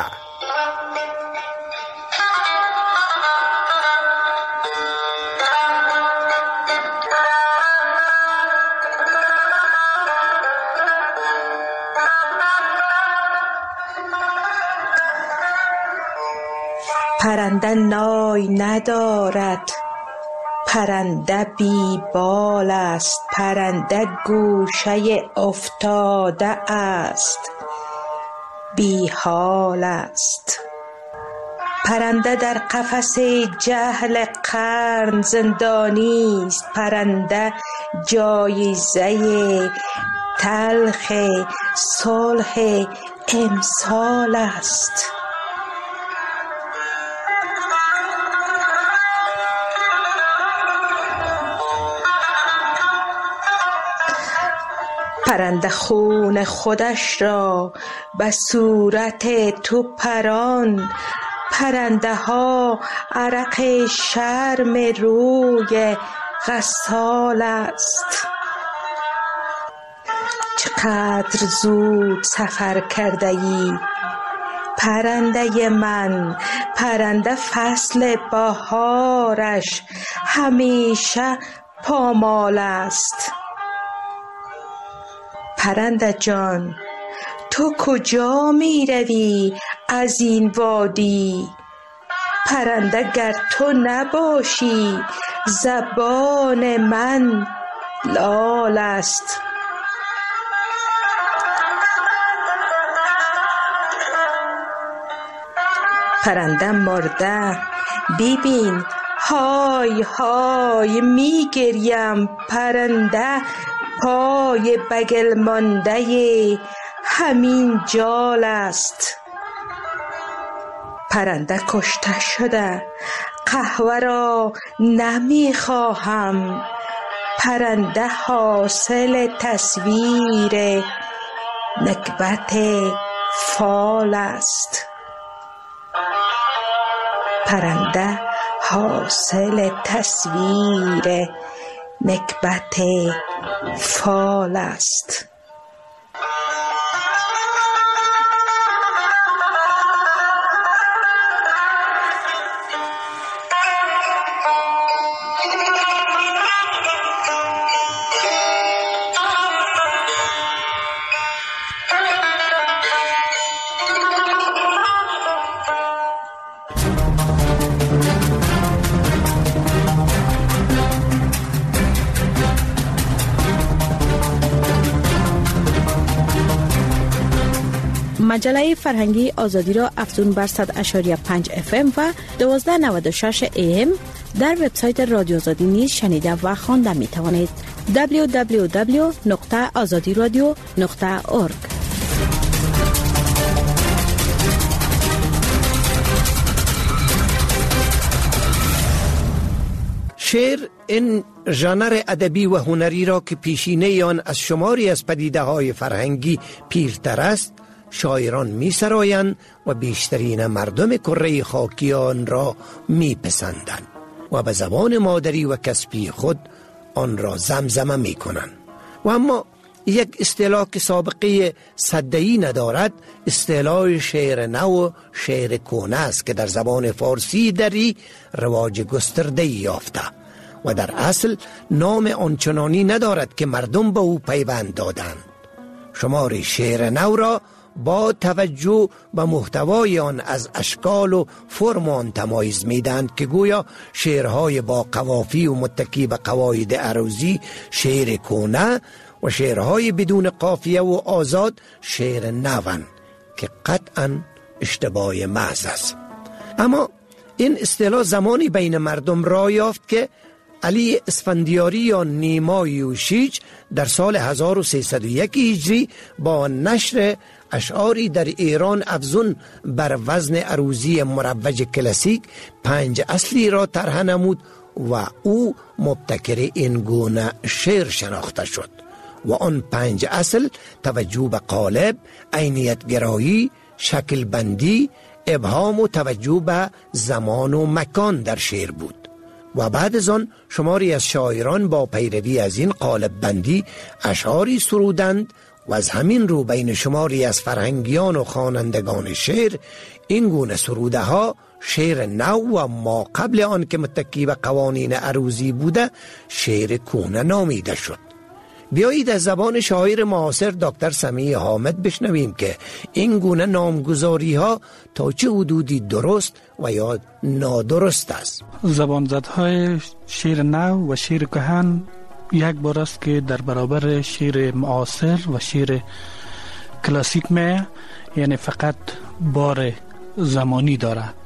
پرنده نای ندارد، پرنده بی بال است، پرنده گوشه افتاده است، بی حال است. پرنده در قفس جهل قرن زندانی است، پرنده جایزه تلخ صلح امسال است. پرنده خون خودش را به صورت تو پران، پرنده ها عرق شرم روی غسال است. چقدر زود سفر کرده ای پرنده من، پرنده فصل بهارش همیشه پامال است. پرنده جان تو کجا می روی از این وادی؟ پرنده گر تو نباشی زبان من لال است. پرنده مرده ببین های های می گریم، پرنده پای بگل مانده همین جال است. پرنده کشته شده قهوه را نمی خواهم، پرنده حاصل تصویر نکبت فال است. پرنده حاصل تصویر نکبت فال است. مجله فرهنگی آزادی را افزون بر صد و شش و پنج اف ام و دوازده نود و شش ای ام در وبسایت رادیو آزادی نیز شنیده و خوانده می توانید. دبلیو دبلیو دبلیو نقطه آزادی رادیو نقطه اورگ. شعر این ژانر ادبی و هنری را که پیشینه آن از شماری از پدیده های فرهنگی پیرتر است، شاعران می سرایند و بیشترین مردم کره خاکی آن را می پسندند و به زبان مادری و کسبی خود آن را زمزمه می کنند. و اما یک اصطلاح که سابقه صدایی ندارد، اصطلاح شعر نو و شعر کهنه است که در زبان فارسی دری رواج گسترده یافته و در اصل نام آنچنانی ندارد که مردم به او پیوند دادند. شمار شعر نو را با توجه به محتوای آن از اشکال و فرم آن تمایز میدند که گویا شعرهای با قوافی و متکی به قواعد عروضی شعر کهنه و شعرهای بدون قافیه و آزاد شعر نوند که قطعا اشتباه محض است. اما این اصطلاح زمانی بین مردم راه یافت که علی اسفندیاری یا نیما یوشیج در سال هزار و سیصد و یک هجری با نشر اشعاری در ایران افزون بر وزن عروضی مروج کلاسیک پنج اصلی را طرح نمود و او مبتکر این گونه شعر شناخته شد و آن پنج اصل توجه به قالب، عینیت گرایی، شکل بندی، ابهام و توجه به زمان و مکان در شعر بود. و بعد از آن شماری از شاعران با پیروی از این قالب بندی اشعاری سرودند و از همین رو بین شماری از فرهنگیان و خوانندگان شعر این گونه سروده ها شعر نو و ما قبل آن که متکی به قوانین عروضی بوده شعر کهنه نامیده شد. بیایید از زبان شاعر معاصر دکتر سمیع حامد بشنویم که این گونه نامگذاری ها تا چه حدودی درست و یا نادرست است. زبانزدهای شعر نو و شعر کهن یک بار است که در برابر شعر معاصر و شعر کلاسیک می، یعنی فقط بار زمانی داره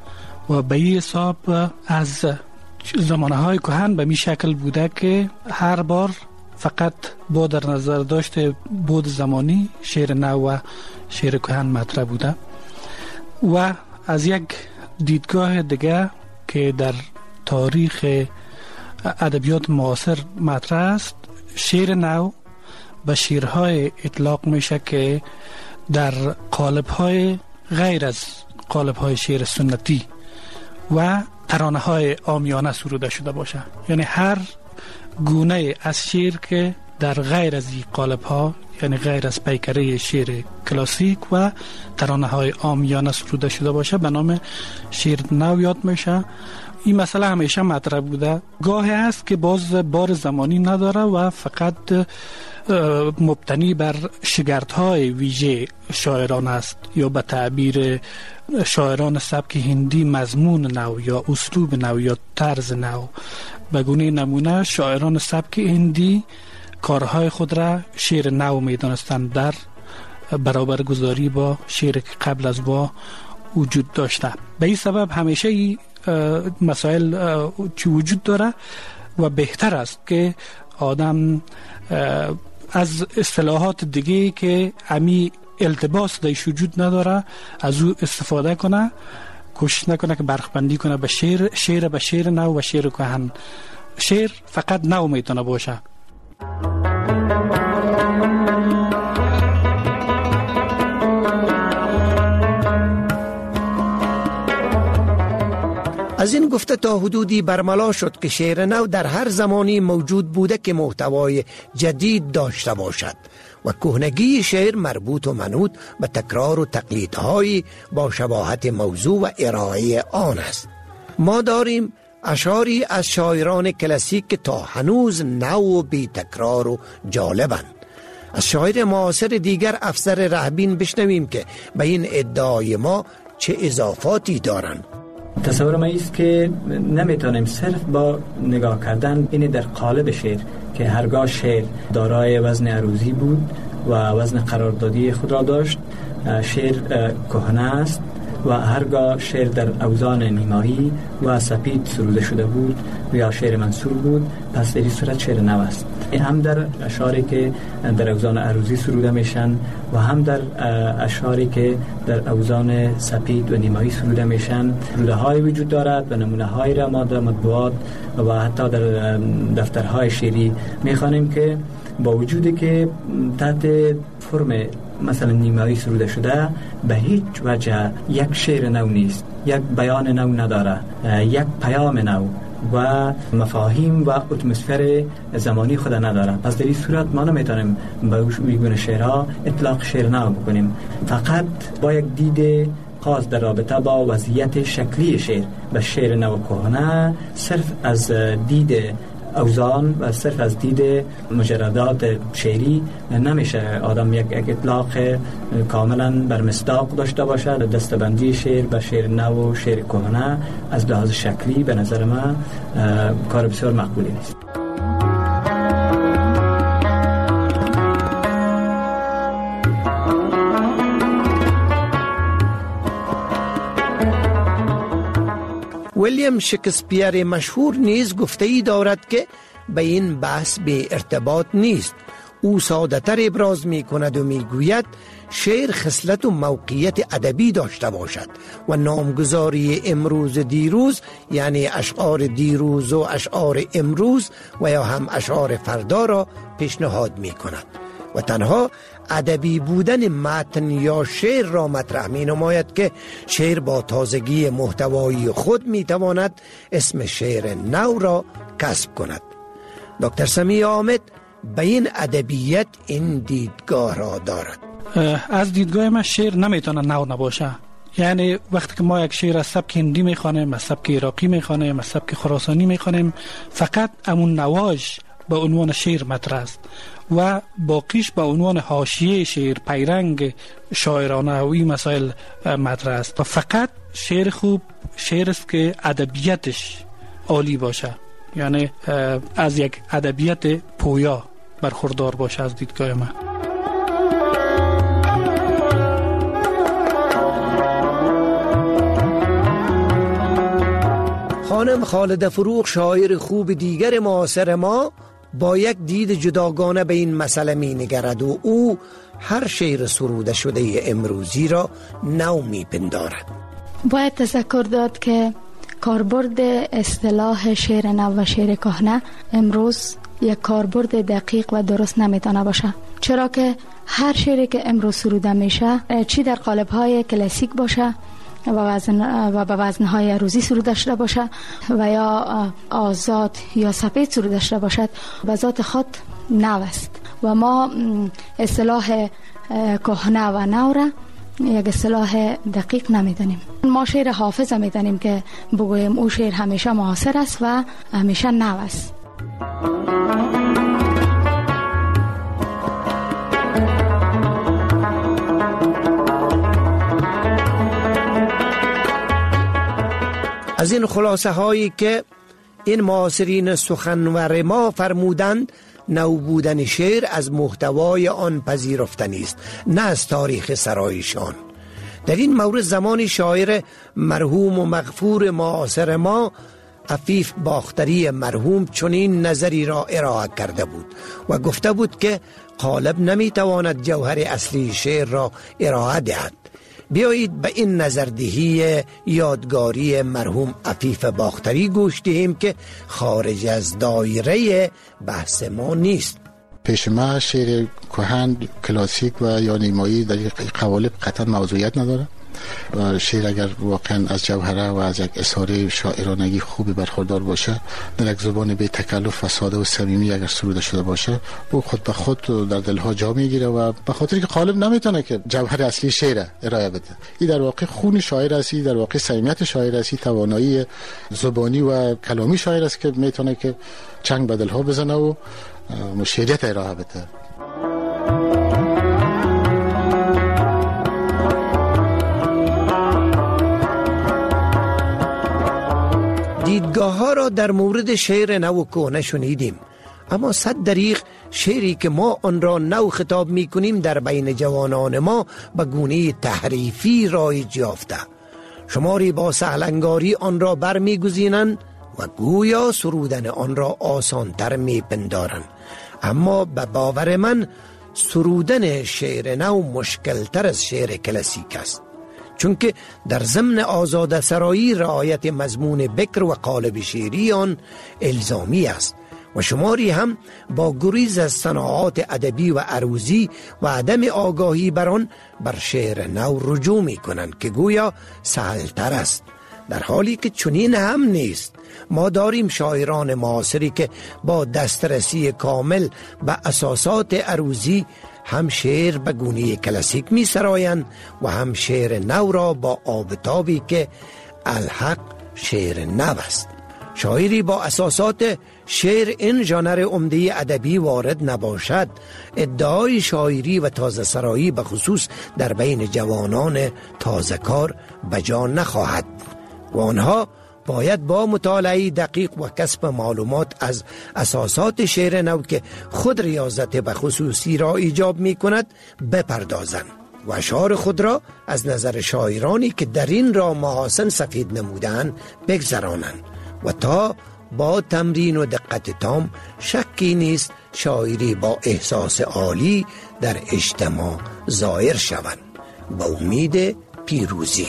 و به این حساب از زمانه های کهن به می شکل بوده که هر بار فقط با در نظر داشت بود زمانی شعر نو و شعر کهن مطرح بوده. و از یک دیدگاه دیگه که در تاریخ ادبیات معاصر مطرح است، شعر نو به شعرهای اطلاق میشه که در قالب‌های غیر از قالب‌های شعر سنتی و ترانه‌های عامیانه سروده شده باشه. یعنی هر گونه از شعر که در غیر از این قالب‌ها، یعنی غیر از پیکره شعر کلاسیک و ترانه‌های عامیانه سروده شده باشه، به نام شعر نو یاد میشه. این مسئله همیشه مطرح بوده. گاهی است که باز بار زمانی نداره و فقط مبتنی بر شگردهای ویژه شاعران است، یا به تعبیر شاعران سبک هندی مضمون نو یا اسلوب نو یا طرز نو. به گونه نمونه شاعران سبک هندی کارهای خود را شعر نو میدانستند در برابر گذاری با شعر که قبل از با وجود داشته. به این سبب همیشه این مسائل چی وجود داره و بهتر است که آدم از اصطلاحات دیگه که امی التباس دایش وجود نداره از او استفاده کنه، کوشش نکنه که برخبندی کنه به شعر، شعر به شعر نو و شعر کهن. شعر فقط نو میتونه باشه. از این گفته تا حدودی برملا شد که شعر نو در هر زمانی موجود بوده که محتوای جدید داشته باشد و کهنگی شعر مربوط و منوط به تکرار و تقلیدهای با شباهت موضوع و ارائه آن است. ما داریم اشعاری از شاعران کلاسیک که تا هنوز نو و بی تکرار و جالبند. از شاعر معاصر دیگر افسر رهبین بشنویم که به این ادعای ما چه اضافاتی دارند. تصور ما ایست که نمیتونیم صرف با نگاه کردن این در قالب شعر که هرگاه شعر دارای وزن عروضی بود و وزن قراردادی خود را داشت، شعر کهنه است و هرگاه شعر در اوزان نیمایی و سپید سروده شده بود یا شعر منصور بود، پس در این صورت شعر نو است. هم در اشعاری که در اوزان عروضی سروده میشن و هم در اشعاری که در اوزان سپید و نیمایی سروده میشن سروده های وجود دارد و نمونه های را ما در مطبوعات و حتی در دفترهای شعری میخوانیم که با وجودی که تحت فرم مثلا نیمایی سروده شده به هیچ وجه یک شعر نو نیست، یک بیان نو نداره، یک پیام نو و مفاهیم و اتمسفر زمانی خود نداره. پس در این صورت ما نمیتونیم به این گونه شعرها اطلاق شعر نو بکنیم. فقط با یک دید خاص در رابطه با وضعیت شکلی شعر به شعر نو کهنه، صرف از دید اوزان و صرف از دید مجردات شعری نمیشه آدم یک اطلاق کاملا بر مصداق داشته باشه. دستبندی شعر به شعر نو و شعر کهنه از لحاظ شکلی به نظر من کار بسیار مقبولی نیست. ویلیام شکسپیر مشهور نیز گفته ای دارد که به این بحث به ارتباط نیست. او ساده تر ابراز می کند و می گوید شعر خصلت و موقعیت ادبی داشته باشد و نامگذاری امروز دیروز، یعنی اشعار دیروز و اشعار امروز و یا هم اشعار فردا را پیشنهاد می کند و تنها ادبی بودن متن یا شعر را مطرح می نماید که شعر با تازگی محتوایی خود می تواند اسم شعر نو را کسب کند. دکتر سمیع حامد به این ادبیت این دیدگاه را دارد. از دیدگاه من شعر نمیتونه نو نباشه. یعنی وقتی که ما یک شعر از سبک هندی میخوانیم، از سبک عراقی میخوانیم، از سبک خراسانی میخوانیم، فقط امون نواش به عنوان شعر مطرح است و باقیش به عنوان حاشیه شعر، پیرنگ شاعرانه و این مسائل مطرح است. و فقط شعر خوب شعر است که ادبیاتش عالی باشه، یعنی از یک ادبیات پویا برخوردار باشه از دیدگاه من. خانم خالده فروغ، شاعر خوب دیگر معاصر ما، با یک دید جداگانه به این مسئله می نگرد و او هر شعر سروده شده امروزی را نو می پندارد. باید تذکر داد که کاربرد اصطلاح شعر نو و شعر کهنه امروز یک کاربرد دقیق و درست نمیتونه باشه، چرا که هر شعری که امروز سروده میشه، چی در قالب‌های کلاسیک باشه و وزن و به وزن‌های عروضی سروده شده باشه و یا آزاد یا سپید سروده شده باشد، به ذات خود نو است و ما اصطلاح کهنه و نو را یک اصطلاح دقیق نمیدانیم. ما شعر حافظ میدانیم که بگوییم او شعر همیشه معاصر است و همیشه نو است. از این خلاصه هایی که این معاصرین سخنور ما فرمودند، نو بودن شعر از محتوای آن پذیرفتنی است، نه از تاریخ سرایشان. در این مورد زمان شاعر مرحوم و مغفور معاصر ما عفیف باختری مرحوم چنین نظری را ارائه کرده بود و گفته بود که قالب نمیتواند جوهر اصلی شعر را ارائه دهد. بیایید به این نظردهی یادگاری مرحوم عفیف باختری گوش دهیم که خارج از دایره بحث ما نیست. پیش ما شعر کهن، کلاسیک و یا نیمایی در این قوالب قطعا موضوعیت نداره و شعر اگر واقعا از جوهره و از یک اظهار شاعرانگی خوبی برخوردار باشه، در یک زبان بی تکلف و ساده و صمیمی اگر سروده شده باشه، او خود به خود در دلها جا میگیره و به خاطر که قالب نمیتونه که جوهر اصلی شعر ارائه بده. این در واقع خون شاعر است، در واقع صمیمیت شاعر است، توانایی زبانی و کلامی شاعر است که میتونه که چنگ به دلها بزنه و شعریت ارائه بده. دیدگاه ها را در مورد شعر نو کهنه شنیدیم، اما صد دریغ شعری که ما آن را نو خطاب می کنیم در بین جوانان ما به گونه تحریفی رایج یافته. شماری با سهلنگاری آن را بر می گزینند و گویا سرودن آن را آسان تر می پندارند، اما به باور من سرودن شعر نو مشکل تر از شعر کلاسیک است، چون که در ضمن آزاد سرایی رعایت مضمون بکر و قالب شعری آن الزامی است و شماری هم با گریز از صناعات ادبی و عروضی و عدم آگاهی بر آن بر شعر نو رجوع می کنند که گویا سهلتر است، در حالی که چنین هم نیست. ما داریم شاعران معاصری که با دسترسی کامل به اساسات عروضی هم شعر به گونه کلاسیک می سرایند و هم شعر نو را با آبتابی که الحق شعر نو است. شاعری با اساسات شعر این ژانر عمده ادبی وارد نباشد، ادعای شاعری و تازه سرایی به خصوص در بین جوانان تازه کار بجا نخواهد و آنها باید با مطالعه دقیق و کسب معلومات از اساسات شعر نو که خود ریاضت به خصوصی را ایجاب می کند بپردازند و اشعار خود را از نظر شاعرانی که در این را محاسن سفید نمودند بگذرانند و تا با تمرین و دقت تام شکی نیست شاعری با احساس عالی در اجتماع ظاهر شوند. با امید پیروزی.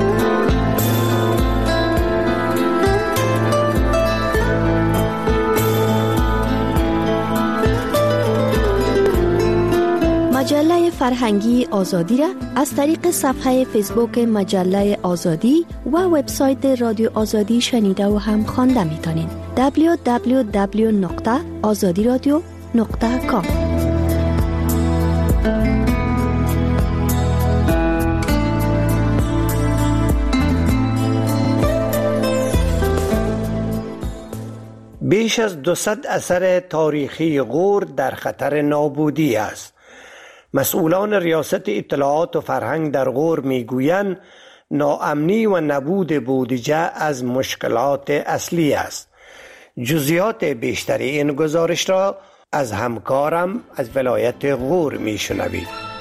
مجله فرهنگی آزادی را از طریق صفحه فیسبوک مجله آزادی و وبسایت رادیو آزادی شنیده و هم خوانده میتونید. دبلیو دبلیو دبلیو نقطه آزادی رادیو نقطه کام. بیش از دوصد اثر تاریخی غور در خطر نابودی است. مسئولان ریاست اطلاعات و فرهنگ در غور میگویند ناامنی و نبود بودجه از مشکلات اصلی است. جزئیات بیشتری این گزارش را از همکارم از ولایت غور میشنوید.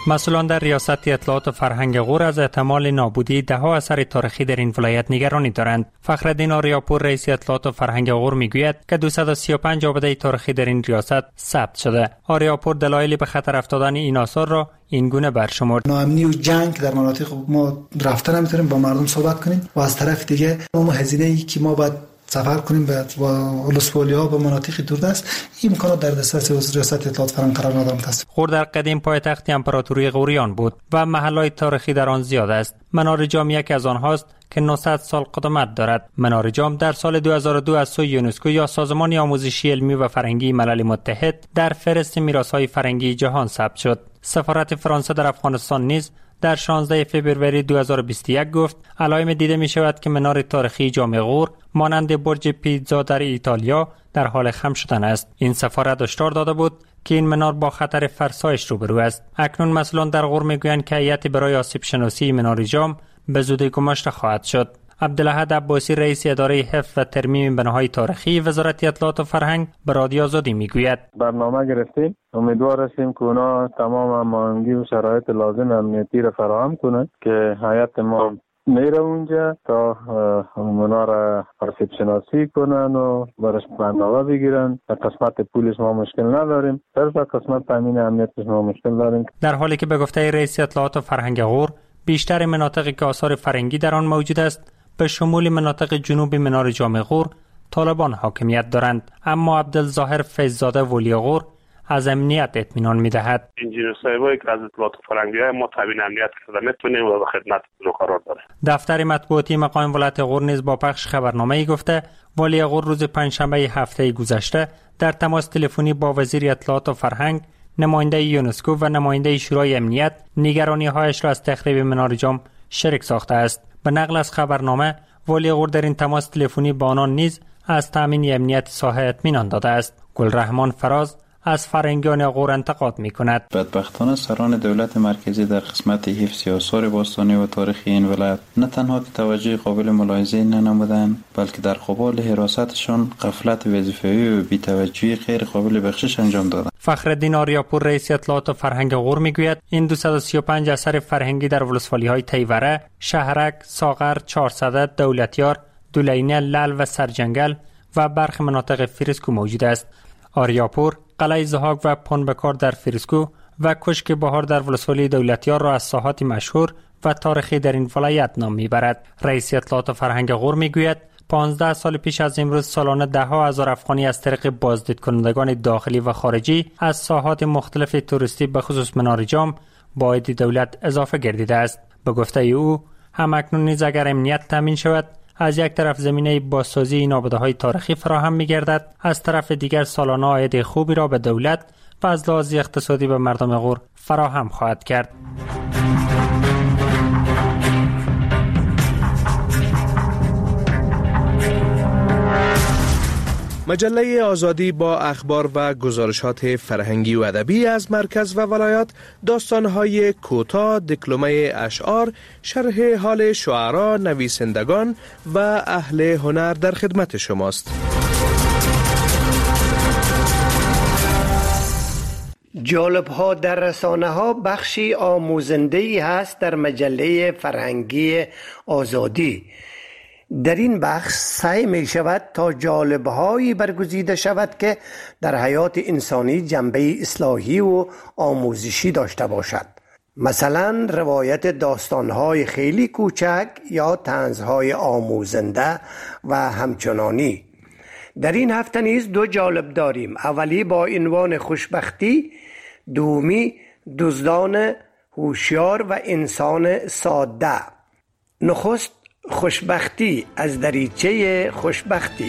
مسئولان در ریاست اطلاعات و فرهنگ غور از احتمال نابودی ده ها اثر تاریخی در این ولایت نگرانی دارند. فخرالدین آریاپور رئیس اطلاعات و فرهنگ غور میگوید که دویست و سی و پنج آبده تاریخی در این ریاست ثبت شده. آریاپور دلایلی به خطر افتادن این آثار را این گونه برشمرد: ناامنی و جنگ در مناطق ما رفتن نمیتونیم با مردم صحبت کنیم و از طرف دیگه ما هزینه‌ای که ما باید سفر کنیم به ولسوالی‌ها و مناطق دوردست، این امکانات در دسترس ریاست اطلاعات فرهنگ قرار ندارد. غور در قدیم پایتخت امپراتوری غوریان بود و محل‌های تاریخی در آن زیاد است. منار جام یکی از آنهاست که نهصد سال قدمت دارد. منار جام در سال دو هزار و دو از سوی یونسکو یا سازمان آموزشی علمی و فرهنگی ملل متحد در فهرست میراث‌های فرهنگی جهان ثبت شد. سفارت فرانسه در افغانستان نیز در شانزده فوریه دو هزار و بیست و یک گفت علائم دیده می شود که منار تاریخی جام غور مانند برج پیتزا در ایتالیا در حال خم شدن است. این سفارت هشدار داده بود که این منار با خطر فرسایش روبرو است. اکنون مسئولان در غور میگویند که هیئتی برای آسیب شناسی منار جام به زودی گماشته خواهد شد. عبدالأحد عباسی رئیس اداره حفظ و ترمیم بناهای تاریخی وزارت اطلاعات و فرهنگ به رادیو آزادی میگوید: برنامه گرفتیم، امیدوار هستیم که اونا تمام هماهنگی و شرایط لازم امنیتی را فراهم کنند که هیئت ما میره اونجا تا اونا را آسیب شناسی کنن و برش برنامه بگیرن. در قسمت پولیس ما مشکل نداریم، در قسمت تامین امنیت ما مشکل داریم. در حالی که به گفته رئیس اطلاعات و فرهنگ غور بیشتر مناطقی که آثار فرنگی در آن موجود است به شمول مناطق جنوبی منار جام غور طالبان حاکمیت دارند، اما عبدالظاهر فیضزاده ولی غور از امنیت اطمینان می‌دهد. انجینیر صاحبایی که از اطلاعات فرهنگی ما تامین امنیت کرده میتونیم و به خدمتتون قرار داره. دفتر مطبوعاتی مقام ولایت غور نیز با پخش خبرنامه‌ای گفته ولی غور روز پنجشنبه هفته گذشته در تماس تلفنی با وزیر اطلاعات و فرهنگ، نماینده یونسکو و نماینده شورای امنیت نگرانی‌هایش را از تخریب منار جام شریک ساخته است. به نقل از خبرنامه ولی غور در این تماس تلفنی با آنان نیز از تامین امنیت ساحه اطمینان داده است. گلرحمان فراز از فرهنگیان غور انتقاد می‌کند: بدبختانه سران دولت مرکزی در قسمت حفظ آثار باستانی و تاریخی این ولایت نه تنها که توجه قابل ملاحظه ننمودند، بلکه در قبال حراستشان غفلت وظیفوی و بی‌توجهی غیر قابل بخشش انجام دادند. فخرالدین آریاپور رئیس اطلاعات و فرهنگ غور میگوید این دویست و سی و پنج اثر فرهنگی در ولسوالی‌های تیوره، شهرک، ساغر، چهارصده، دولتیار، دولینه، لل و سرجنگل و برخی مناطق فریسکو موجود است. آریاپور قلعه زهاک و پنبکار در فریسکو و کشک بهار در ولسوالی دولتیار را از ساحات مشهور و تاریخی در این ولایت نام میبرد. رئیس اطلاعات و فرهنگ غور میگوید پانزده سال پیش از امروز سالانه ده ها هزار افغانی از طریق بازدید کنندگان داخلی و خارجی از ساحات مختلف توریستی به خصوص منار جام با عاید دولت اضافه گردیده است. به گفته او هم اکنون نیز اگر امنیت تامین شود، از یک طرف زمینه بازسازی این آباده‌های تاریخی فراهم می‌گردد، از طرف دیگر سالانه عاید خوبی را به دولت و از لحاظ اقتصادی به مردم غور فراهم خواهد کرد. مجله آزادی با اخبار و گزارشات فرهنگی و ادبی از مرکز و ولایات، داستان‌های کوتاه، دکلمه اشعار، شرح حال شعرا، نویسندگان و اهل هنر در خدمت شماست. جالب ها در رسانه ها بخشی آموزنده ای هست در مجله فرهنگی آزادی. در این بخش سعی می شود تا جالبهایی برگزیده شود که در حیات انسانی جنبه اصلاحی و آموزشی داشته باشد. مثلا روایت داستانهای خیلی کوچک یا طنزهای آموزنده و همچنانی. در این هفته نیز دو جالب داریم. اولی با عنوان خوشبختی، دومی دزدان هوشیار و انسان ساده. نخست خوشبختی از دریچه خوشبختی.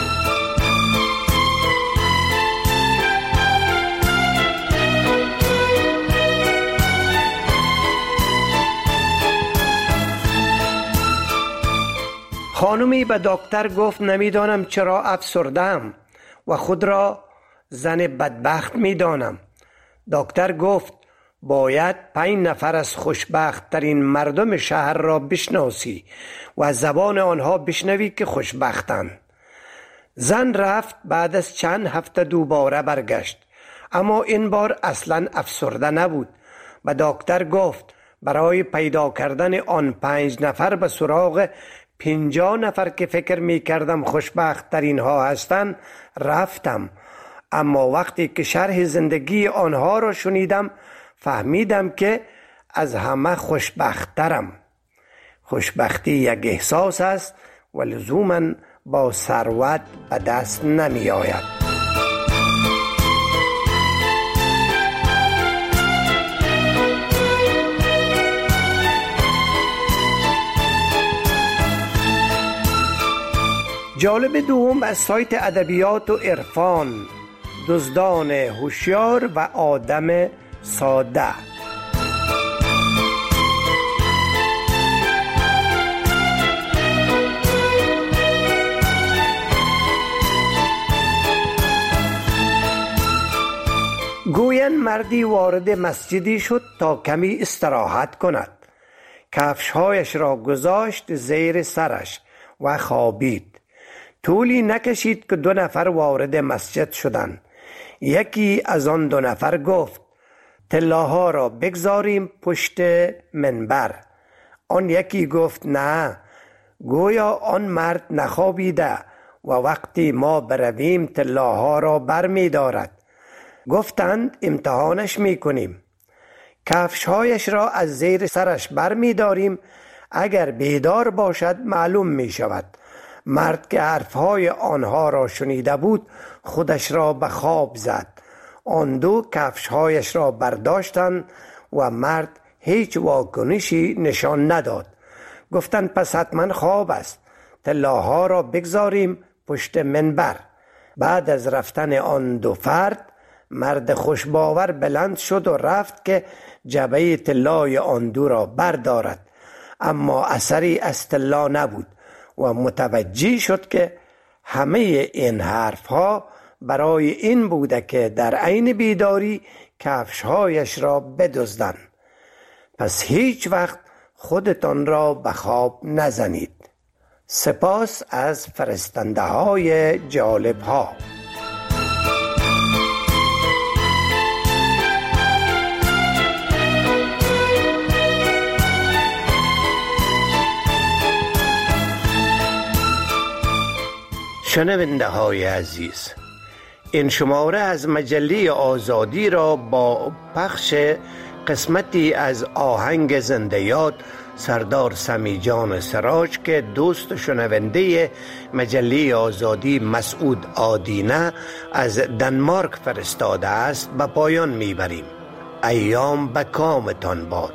خانمی به دکتر گفت نمیدانم چرا افسرده‌ام و خود را زن بدبخت میدانم. دکتر گفت باید پنج نفر از خوشبخت ترین مردم شهر را بشناسی و از زبان آنها بشنوی که خوشبختند. زن رفت، بعد از چند هفته دوباره برگشت، اما این بار اصلا افسرده نبود. و دکتر گفت برای پیدا کردن آن پنج نفر به سراغ پنجاه نفر که فکر می کردم خوشبخت ترین ها هستند رفتم. اما وقتی که شرح زندگی آنها را شنیدم فهمیدم که از همه خوشبخت‌ترم. خوشبختی یک احساس است و لزوماً با ثروت به دست نمی آید. جالب دوم از سایت ادبیات و عرفان، دزدان هوشیار و آدم ساده. گویند مردی وارد مسجدی شد تا کمی استراحت کند. کفشهایش را گذاشت زیر سرش و خوابید. طولی نکشید که دو نفر وارد مسجد شدند. یکی از آن دو نفر گفت طلاها را بگذاریم پشت منبر. آن یکی گفت نه، گویا آن مرد نخوابیده و وقتی ما برویم طلاها را بر می دارد. گفتند امتحانش می کنیم. کفشهایش را از زیر سرش بر می داریم، اگر بیدار باشد معلوم می شود. مرد که حرفهای آنها را شنیده بود خودش را به خواب زد. آن دو کفشهایش را برداشتند و مرد هیچ واکنشی نشان نداد. گفتند پس حتما خواب است، طلاها را بگذاریم پشت منبر. بعد از رفتن آن دو فرد مرد خوشباور بلند شد و رفت که جبهه طلای آن دو را بردارد، اما اثری از طلا نبود و متوجه شد که همه این حرفها برای این بوده که در عین بیداری کفشهایش را بدزدند. پس هیچ وقت خودتان را به خواب نزنید. سپاس از فرستنده های جالب ها. شنونده های عزیز، این شماره از مجله آزادی را با پخش قسمتی از آهنگ زنده یاد سردار سمیجان سراج که دوست شنونده مجله آزادی مسعود آدینه از دنمارک فرستاده است به پایان میبریم. ایام به کامتان باد.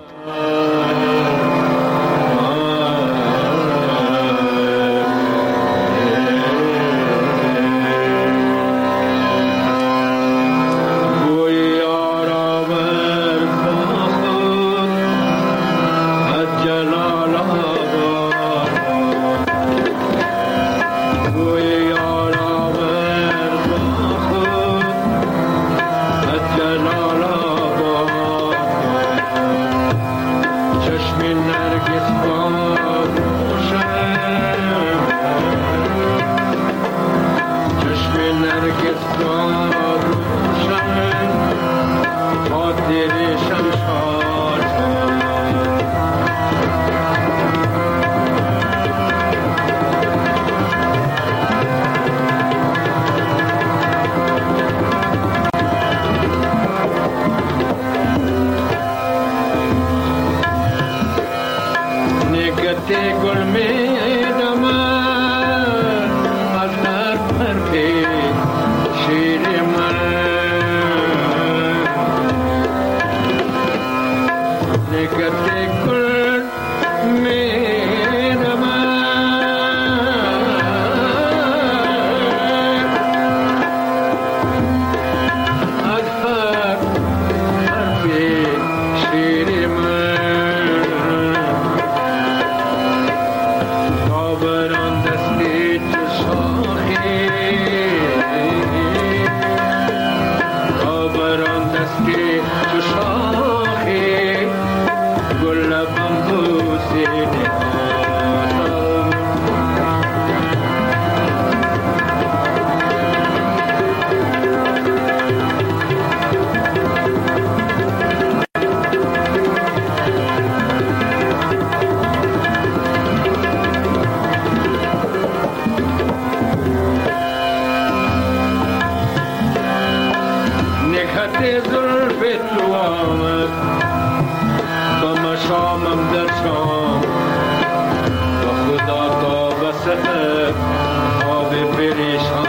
شعر